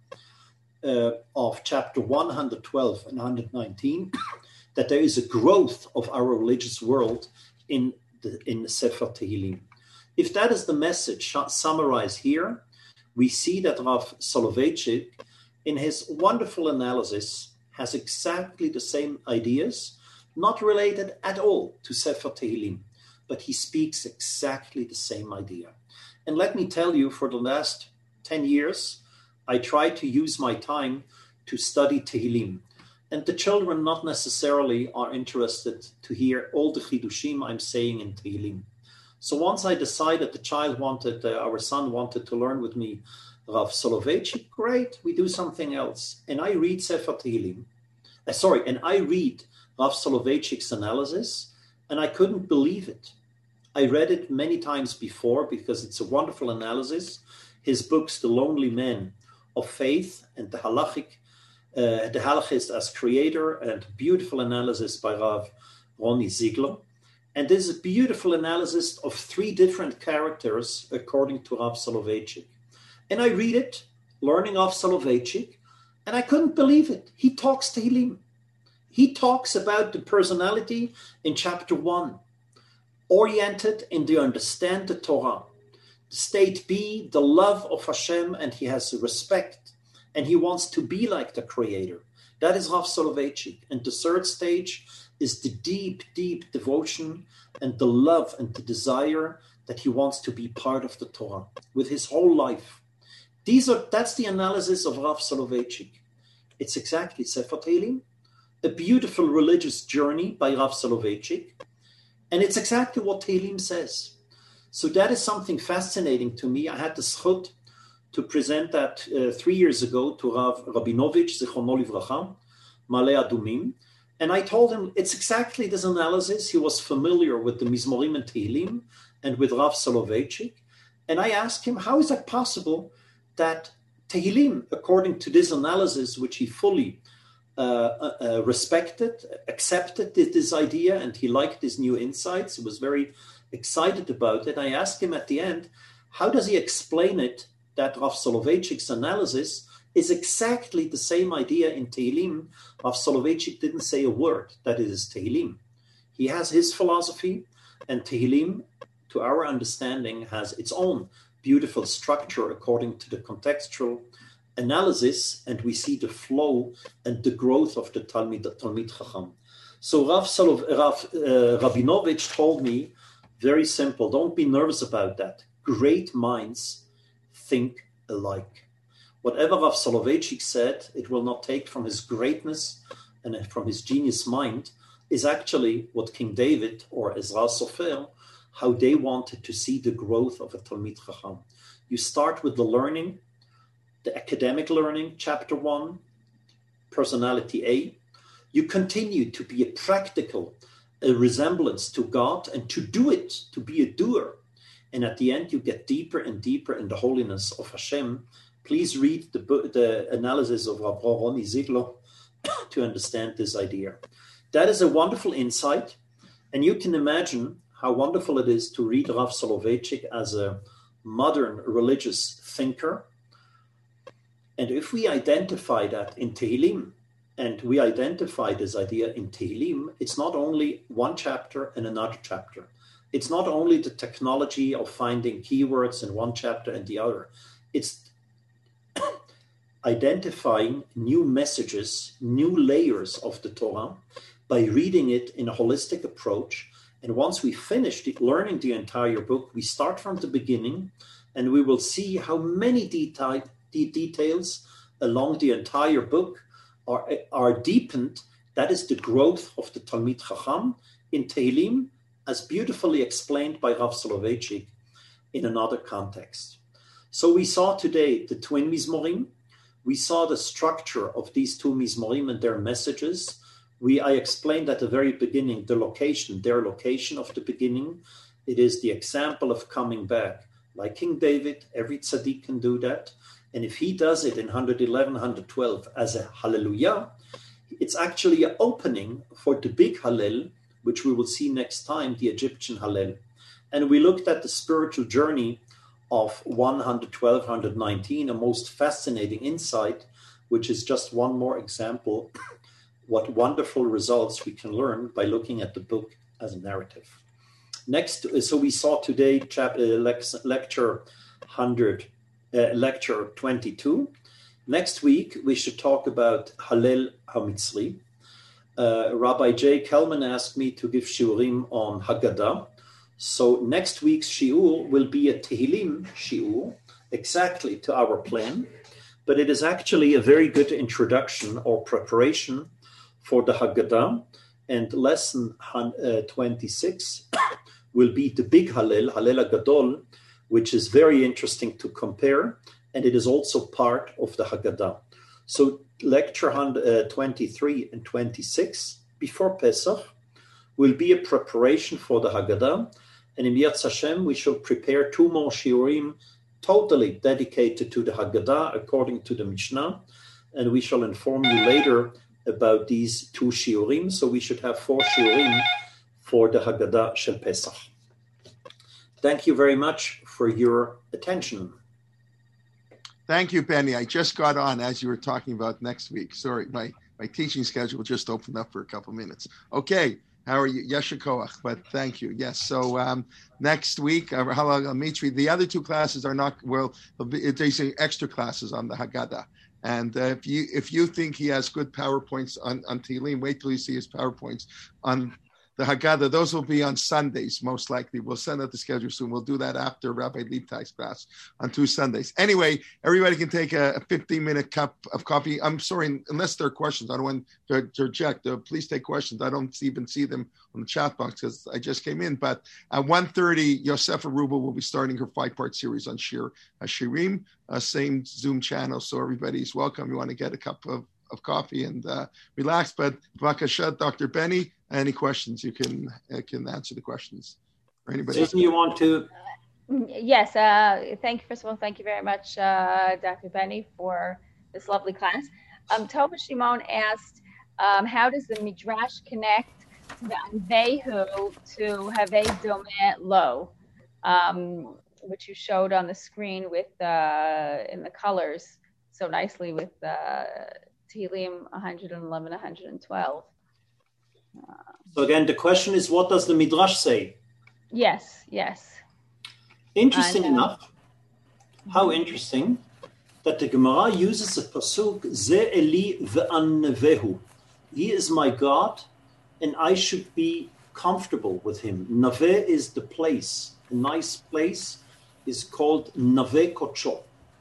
B: of chapter 112 and 119, that there is a growth of our religious world in the Sefer Tehillim. If that is the message summarized here, we see that Rav Soloveitchik, in his wonderful analysis, has exactly the same ideas, not related at all to Sefer Tehillim, but he speaks exactly the same idea. And let me tell you, for the last 10 years, I tried to use my time to study Tehillim. And the children not necessarily are interested to hear all the chidushim I'm saying in Tehillim. So once I decided our son wanted to learn with me Rav Soloveitchik, great, we do something else. And I read Sefer Tehillim. And I read Rav Soloveitchik's analysis, and I couldn't believe it. I read it many times before because it's a wonderful analysis. His books, The Lonely Man of Faith and the Halachist as Creator, and beautiful analysis by Rav Ronnie Ziegler. And this is a beautiful analysis of 3 different characters according to Rav Soloveitchik. And I read it, learning Rav Soloveitchik, and I couldn't believe it. He talks Tehillim. He talks about the personality in chapter 1, oriented in the understand the Torah. The state B, the love of Hashem, and he has respect, and he wants to be like the Creator. That is Rav Soloveitchik. And the 3rd stage is the deep, deep devotion and the love and the desire that he wants to be part of the Torah with his whole life. That's the analysis of Rav Soloveitchik. It's exactly Sefer Tehillim, a beautiful religious journey by Rav Soloveitchik, and it's exactly what Tehillim says. So that is something fascinating to me. I had the zchut to present that 3 years ago to Rav Rabinovich, Zichrono Livracha, Malei Adumim, and I told him it's exactly this analysis. He was familiar with the Mizmorim and Tehillim and with Rav Soloveitchik, and I asked him, how is that possible that Tehillim, according to this analysis, which he fully respected, accepted this idea, and he liked his new insights, he was very excited about it. I asked him at the end, how does he explain it that Rav Soloveitchik's analysis is exactly the same idea in Tehillim? Rav Soloveitchik didn't say a word that it is Tehillim. He has his philosophy, and Tehillim, to our understanding, has its own beautiful structure according to the contextual analysis, and we see the flow and the growth of the Talmid Chacham. So Rav Rabinovich told me, very simple, don't be nervous about that. Great minds think alike. Whatever Rav Soloveitchik said, it will not take from his greatness and from his genius mind, is actually what King David or Ezra Sofer, how they wanted to see the growth of a Talmid Chacham. You start with the learning, the academic learning, chapter 1, personality A. You continue to be a practical, a resemblance to God, and to do it, to be a doer. And at the end, you get deeper and deeper in the holiness of Hashem. Please read the analysis of Rav Roni Ziegler to understand this idea. That is a wonderful insight. And you can imagine how wonderful it is to read Rav Soloveitchik as a modern religious thinker. And if we identify that in Tehillim, and we identify this idea in Tehillim, it's not only one chapter and another chapter. It's not only the technology of finding keywords in one chapter and the other. It's identifying new messages, new layers of the Torah by reading it in a holistic approach. And once we finish learning the entire book, we start from the beginning, and we will see how many details along the entire book are deepened. That is the growth of the Talmid Chacham in Tehillim, as beautifully explained by Rav Soloveitchik in another context. So we saw today the twin Mizmorim. We saw the structure of these two Mizmorim and their messages. I explained at the very beginning their location of the beginning. It is the example of coming back. Like King David, every tzaddik can do that. And if he does it in 111, 112 as a hallelujah, it's actually an opening for the big Hallel, which we will see next time, the Egyptian Hallel. And we looked at the spiritual journey of 112, 119, a most fascinating insight, which is just one more example what wonderful results we can learn by looking at the book as a narrative. Next, so we saw today lecture 22. Next week, we should talk about Hallel HaMitzri. Rabbi J. Kelman asked me to give shiurim on Haggadah. So next week's shiur will be a Tehillim shiur, exactly to our plan, but it is actually a very good introduction or preparation for the Haggadah, and lesson 26 will be the big Hallel, Hallel HaGadol, which is very interesting to compare, and it is also part of the Haggadah. So lecture 23 and 26 before Pesach will be a preparation for the Haggadah, and in Yirtzeh Hashem we shall prepare 2 more shiurim totally dedicated to the Haggadah according to the Mishnah, and we shall inform you later about these 2 shiurim. So we should have 4 shiurim for the Haggadah Shel Pesach. Thank you very much for your attention.
E: Thank you, Benny. I just got on as you were talking about next week. Sorry, my teaching schedule just opened up for a couple minutes. Okay, how are you? Yesher Koach, but thank you. Yes, so next week, Mitri, the other 2 classes are not, well, there's extra classes on the Haggadah. And if you think he has good PowerPoints on Tehillim, wait till you see his PowerPoints on the Haggadah. Those will be on Sundays, most likely. We'll send out the schedule soon. We'll do that after Rabbi Leibtai's class on 2 Sundays. Anyway, everybody can take a 15-minute cup of coffee. I'm sorry, unless there are questions. I don't want to reject. Please take questions. I don't even see them on the chat box because I just came in. But at 1:30, Yosefa Ruba will be starting her 5-part series on Shir HaShirim, same Zoom channel. So everybody's welcome. You want to get a cup of coffee and relax. But Vakasha, Dr. Benny, any questions? You can answer the questions. Or anybody?
B: Susan, you want to?
A: Yes. Thank you. First of all, thank you very much, Dr. Benny, for this lovely class. Tova Shimon asked, how does the Midrash connect the Anvehu to Have Domeh Lo, which you showed on the screen with in the colors so nicely with Tehillim 111, 112.
B: So again, the question is, what does the Midrash say?
A: Yes.
B: Interesting enough, how interesting that the Gemara uses the pasuk Ze Eli ve'anvehu. He is my God, and I should be comfortable with him. Naveh is the place. A nice place is called Naveh Kocho,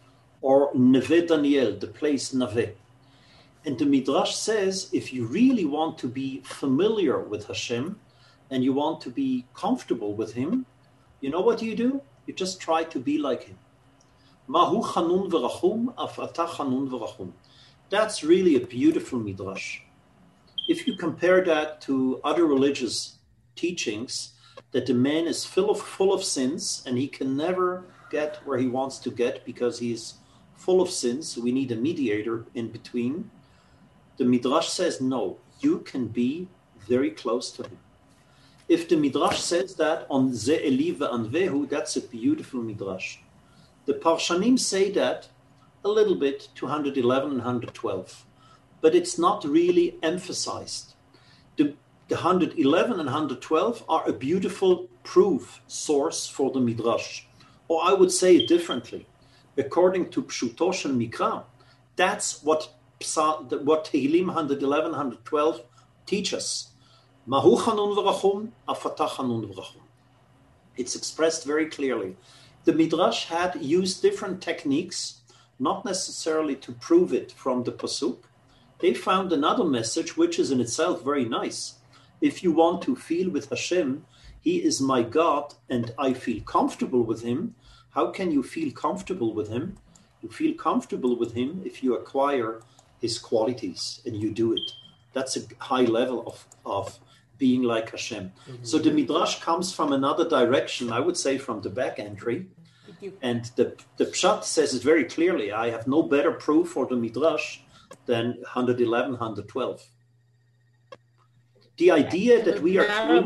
B: or Neve Daniel, the place Naveh. And the Midrash says, if you really want to be familiar with Hashem and you want to be comfortable with him, you know what you do? You just try to be like him. Mahu chanun v'rachum, af ata chanun v'rachum. That's really a beautiful Midrash. If you compare that to other religious teachings, that the man is full of sins and he can never get where he wants to get because he's full of sins, so we need a mediator in between. The Midrash says, no, you can be very close to him. If the Midrash says that on Ze Eli ve'anvehu, that's a beautiful Midrash. The Parshanim say that a little bit to 111 and 112, but it's not really emphasized. The 111 and 112 are a beautiful proof source for the Midrash. Or I would say it differently. According to Pshuto Shel Mikra, that's what Tehillim 111, 112 teach us. Mahu chanun v'rachum, afata chanun v'rachum. It's expressed very clearly. The Midrash had used different techniques, not necessarily to prove it from the pasuk. They found another message, which is in itself very nice. If you want to feel with Hashem, He is my God, and I feel comfortable with Him. How can you feel comfortable with Him? You feel comfortable with Him if you acquire His qualities, and you do it. That's a high level of being like Hashem. Mm-hmm. So the Midrash comes from another direction, I would say from the back entry. And the Pshat says it very clearly. I have no better proof for the Midrash than 111, 112. The idea that we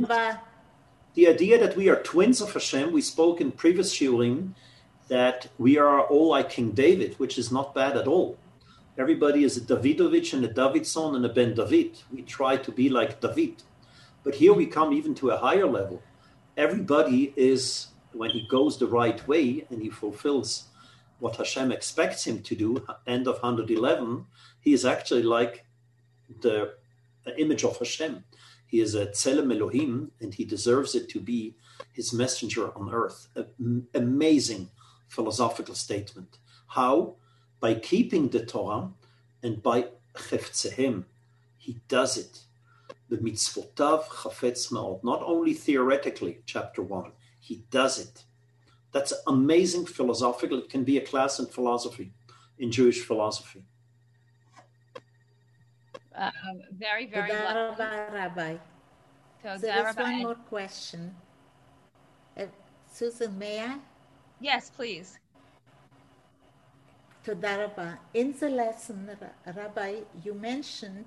B: are twins of Hashem, we spoke in previous shiurim that we are all like King David, which is not bad at all. Everybody is a Davidovich and a Davidson and a Ben David. We try to be like David. But here we come even to a higher level. Everybody is, when he goes the right way and he fulfills what Hashem expects him to do, end of 111, he is actually like the image of Hashem. He is a Tzelem Elohim, and he deserves it to be his messenger on earth. Amazing philosophical statement. How? By keeping the Torah and by chefzehem. He does it. B'mitzvotav chafetz ma'od. Not only theoretically, chapter 1. He does it. That's amazing philosophical. It can be a class in philosophy, in Jewish philosophy.
A: Very, very
F: lovely. Rabbi. So there's one more question. Susan, may I?
A: Yes, please.
F: Toda Rabba. In the lesson, Rabbi, you mentioned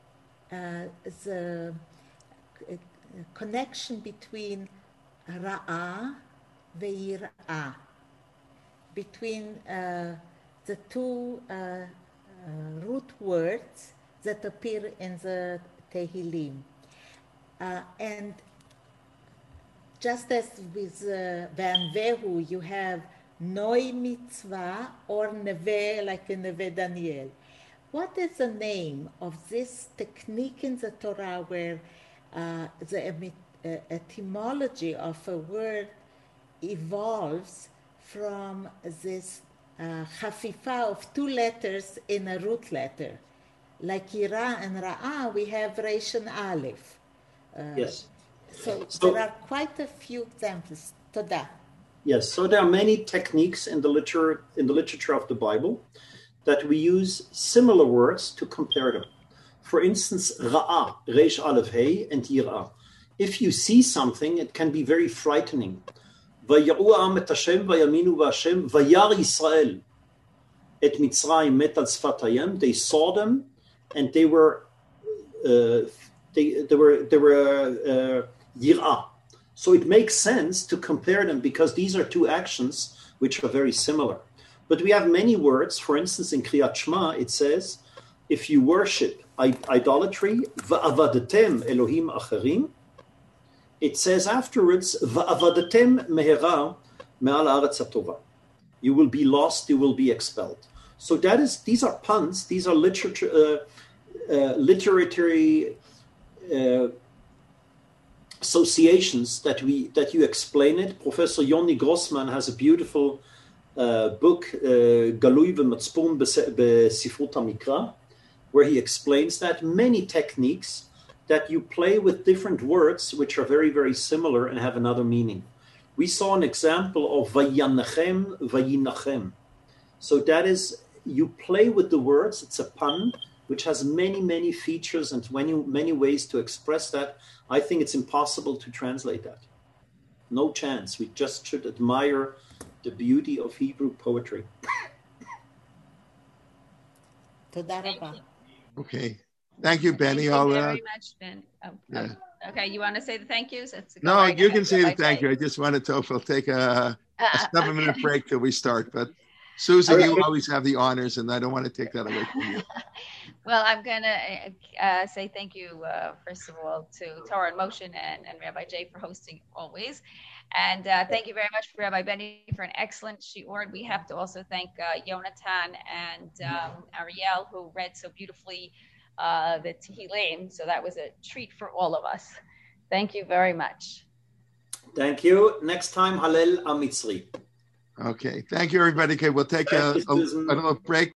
F: the connection between Ra'ah ve'yir'ah, between the two root words that appear in the Tehillim. And just as with Ve'anvehu, you have Noi Mitzvah or Neve, like in Neve Daniel. What is the name of this technique in the Torah where the etymology of a word evolves from this chafifa of two letters in a root letter. Like Ira and Ra'ah, we have Resh and Aleph.
B: Yes.
F: So there are quite a few examples. Toda.
B: Yes, so there are many techniques in the literature of the Bible that we use similar words to compare them. For instance, Ra'ah, Resh Aleph Hey, and Yirah. If you see something, it can be very frightening. Vayar'u ha'am et Hashem, vayaminu v'Hashem, vayar Yisrael et Mitzrayim met al tzfat hayam. They saw them, and they were Yirah. So it makes sense to compare them because these are two actions which are very similar. But we have many words. For instance, in Kriyat Shema, it says, if you worship idolatry, va'avadetem Elohim acherim, it says afterwards, va'avadetem mehera me'al haaretz hatova. You will be lost, you will be expelled. So these are puns, these are literary associations that you explain it. Professor Yoni Grossman has a beautiful book, Galui v'Matzpun b'Sifrut HaMikra, where he explains that many techniques that you play with different words which are very, very similar and have another meaning. We saw an example of Vayanachem, Vayinachem. So that is, you play with the words, it's a pun, which has many, many features and many ways to express that. I think it's impossible to translate that. No chance. We just should admire the beauty of Hebrew poetry.
E: Okay. Thank you, Benny.
A: Thank you very much, Ben.
E: Yeah.
A: Okay, you want to say the thank yous?
E: No, right you can say the thank you. I just wanted to take a 7-minute break till we start. But Susan, you always have the honors, and I don't want to take that away from you.
A: Well, I'm going to say thank you, first of all, to Torah in Motion and Rabbi Jay for hosting always. And thank you very much for Rabbi Benny for an excellent shiur. We have to also thank Yonatan and Ariel, who read so beautifully the Tehillim. So that was a treat for all of us. Thank you very much.
B: Thank you. Next time, Hallel Amitzri.
E: Okay. Thank you, everybody. Okay, we'll take a little break.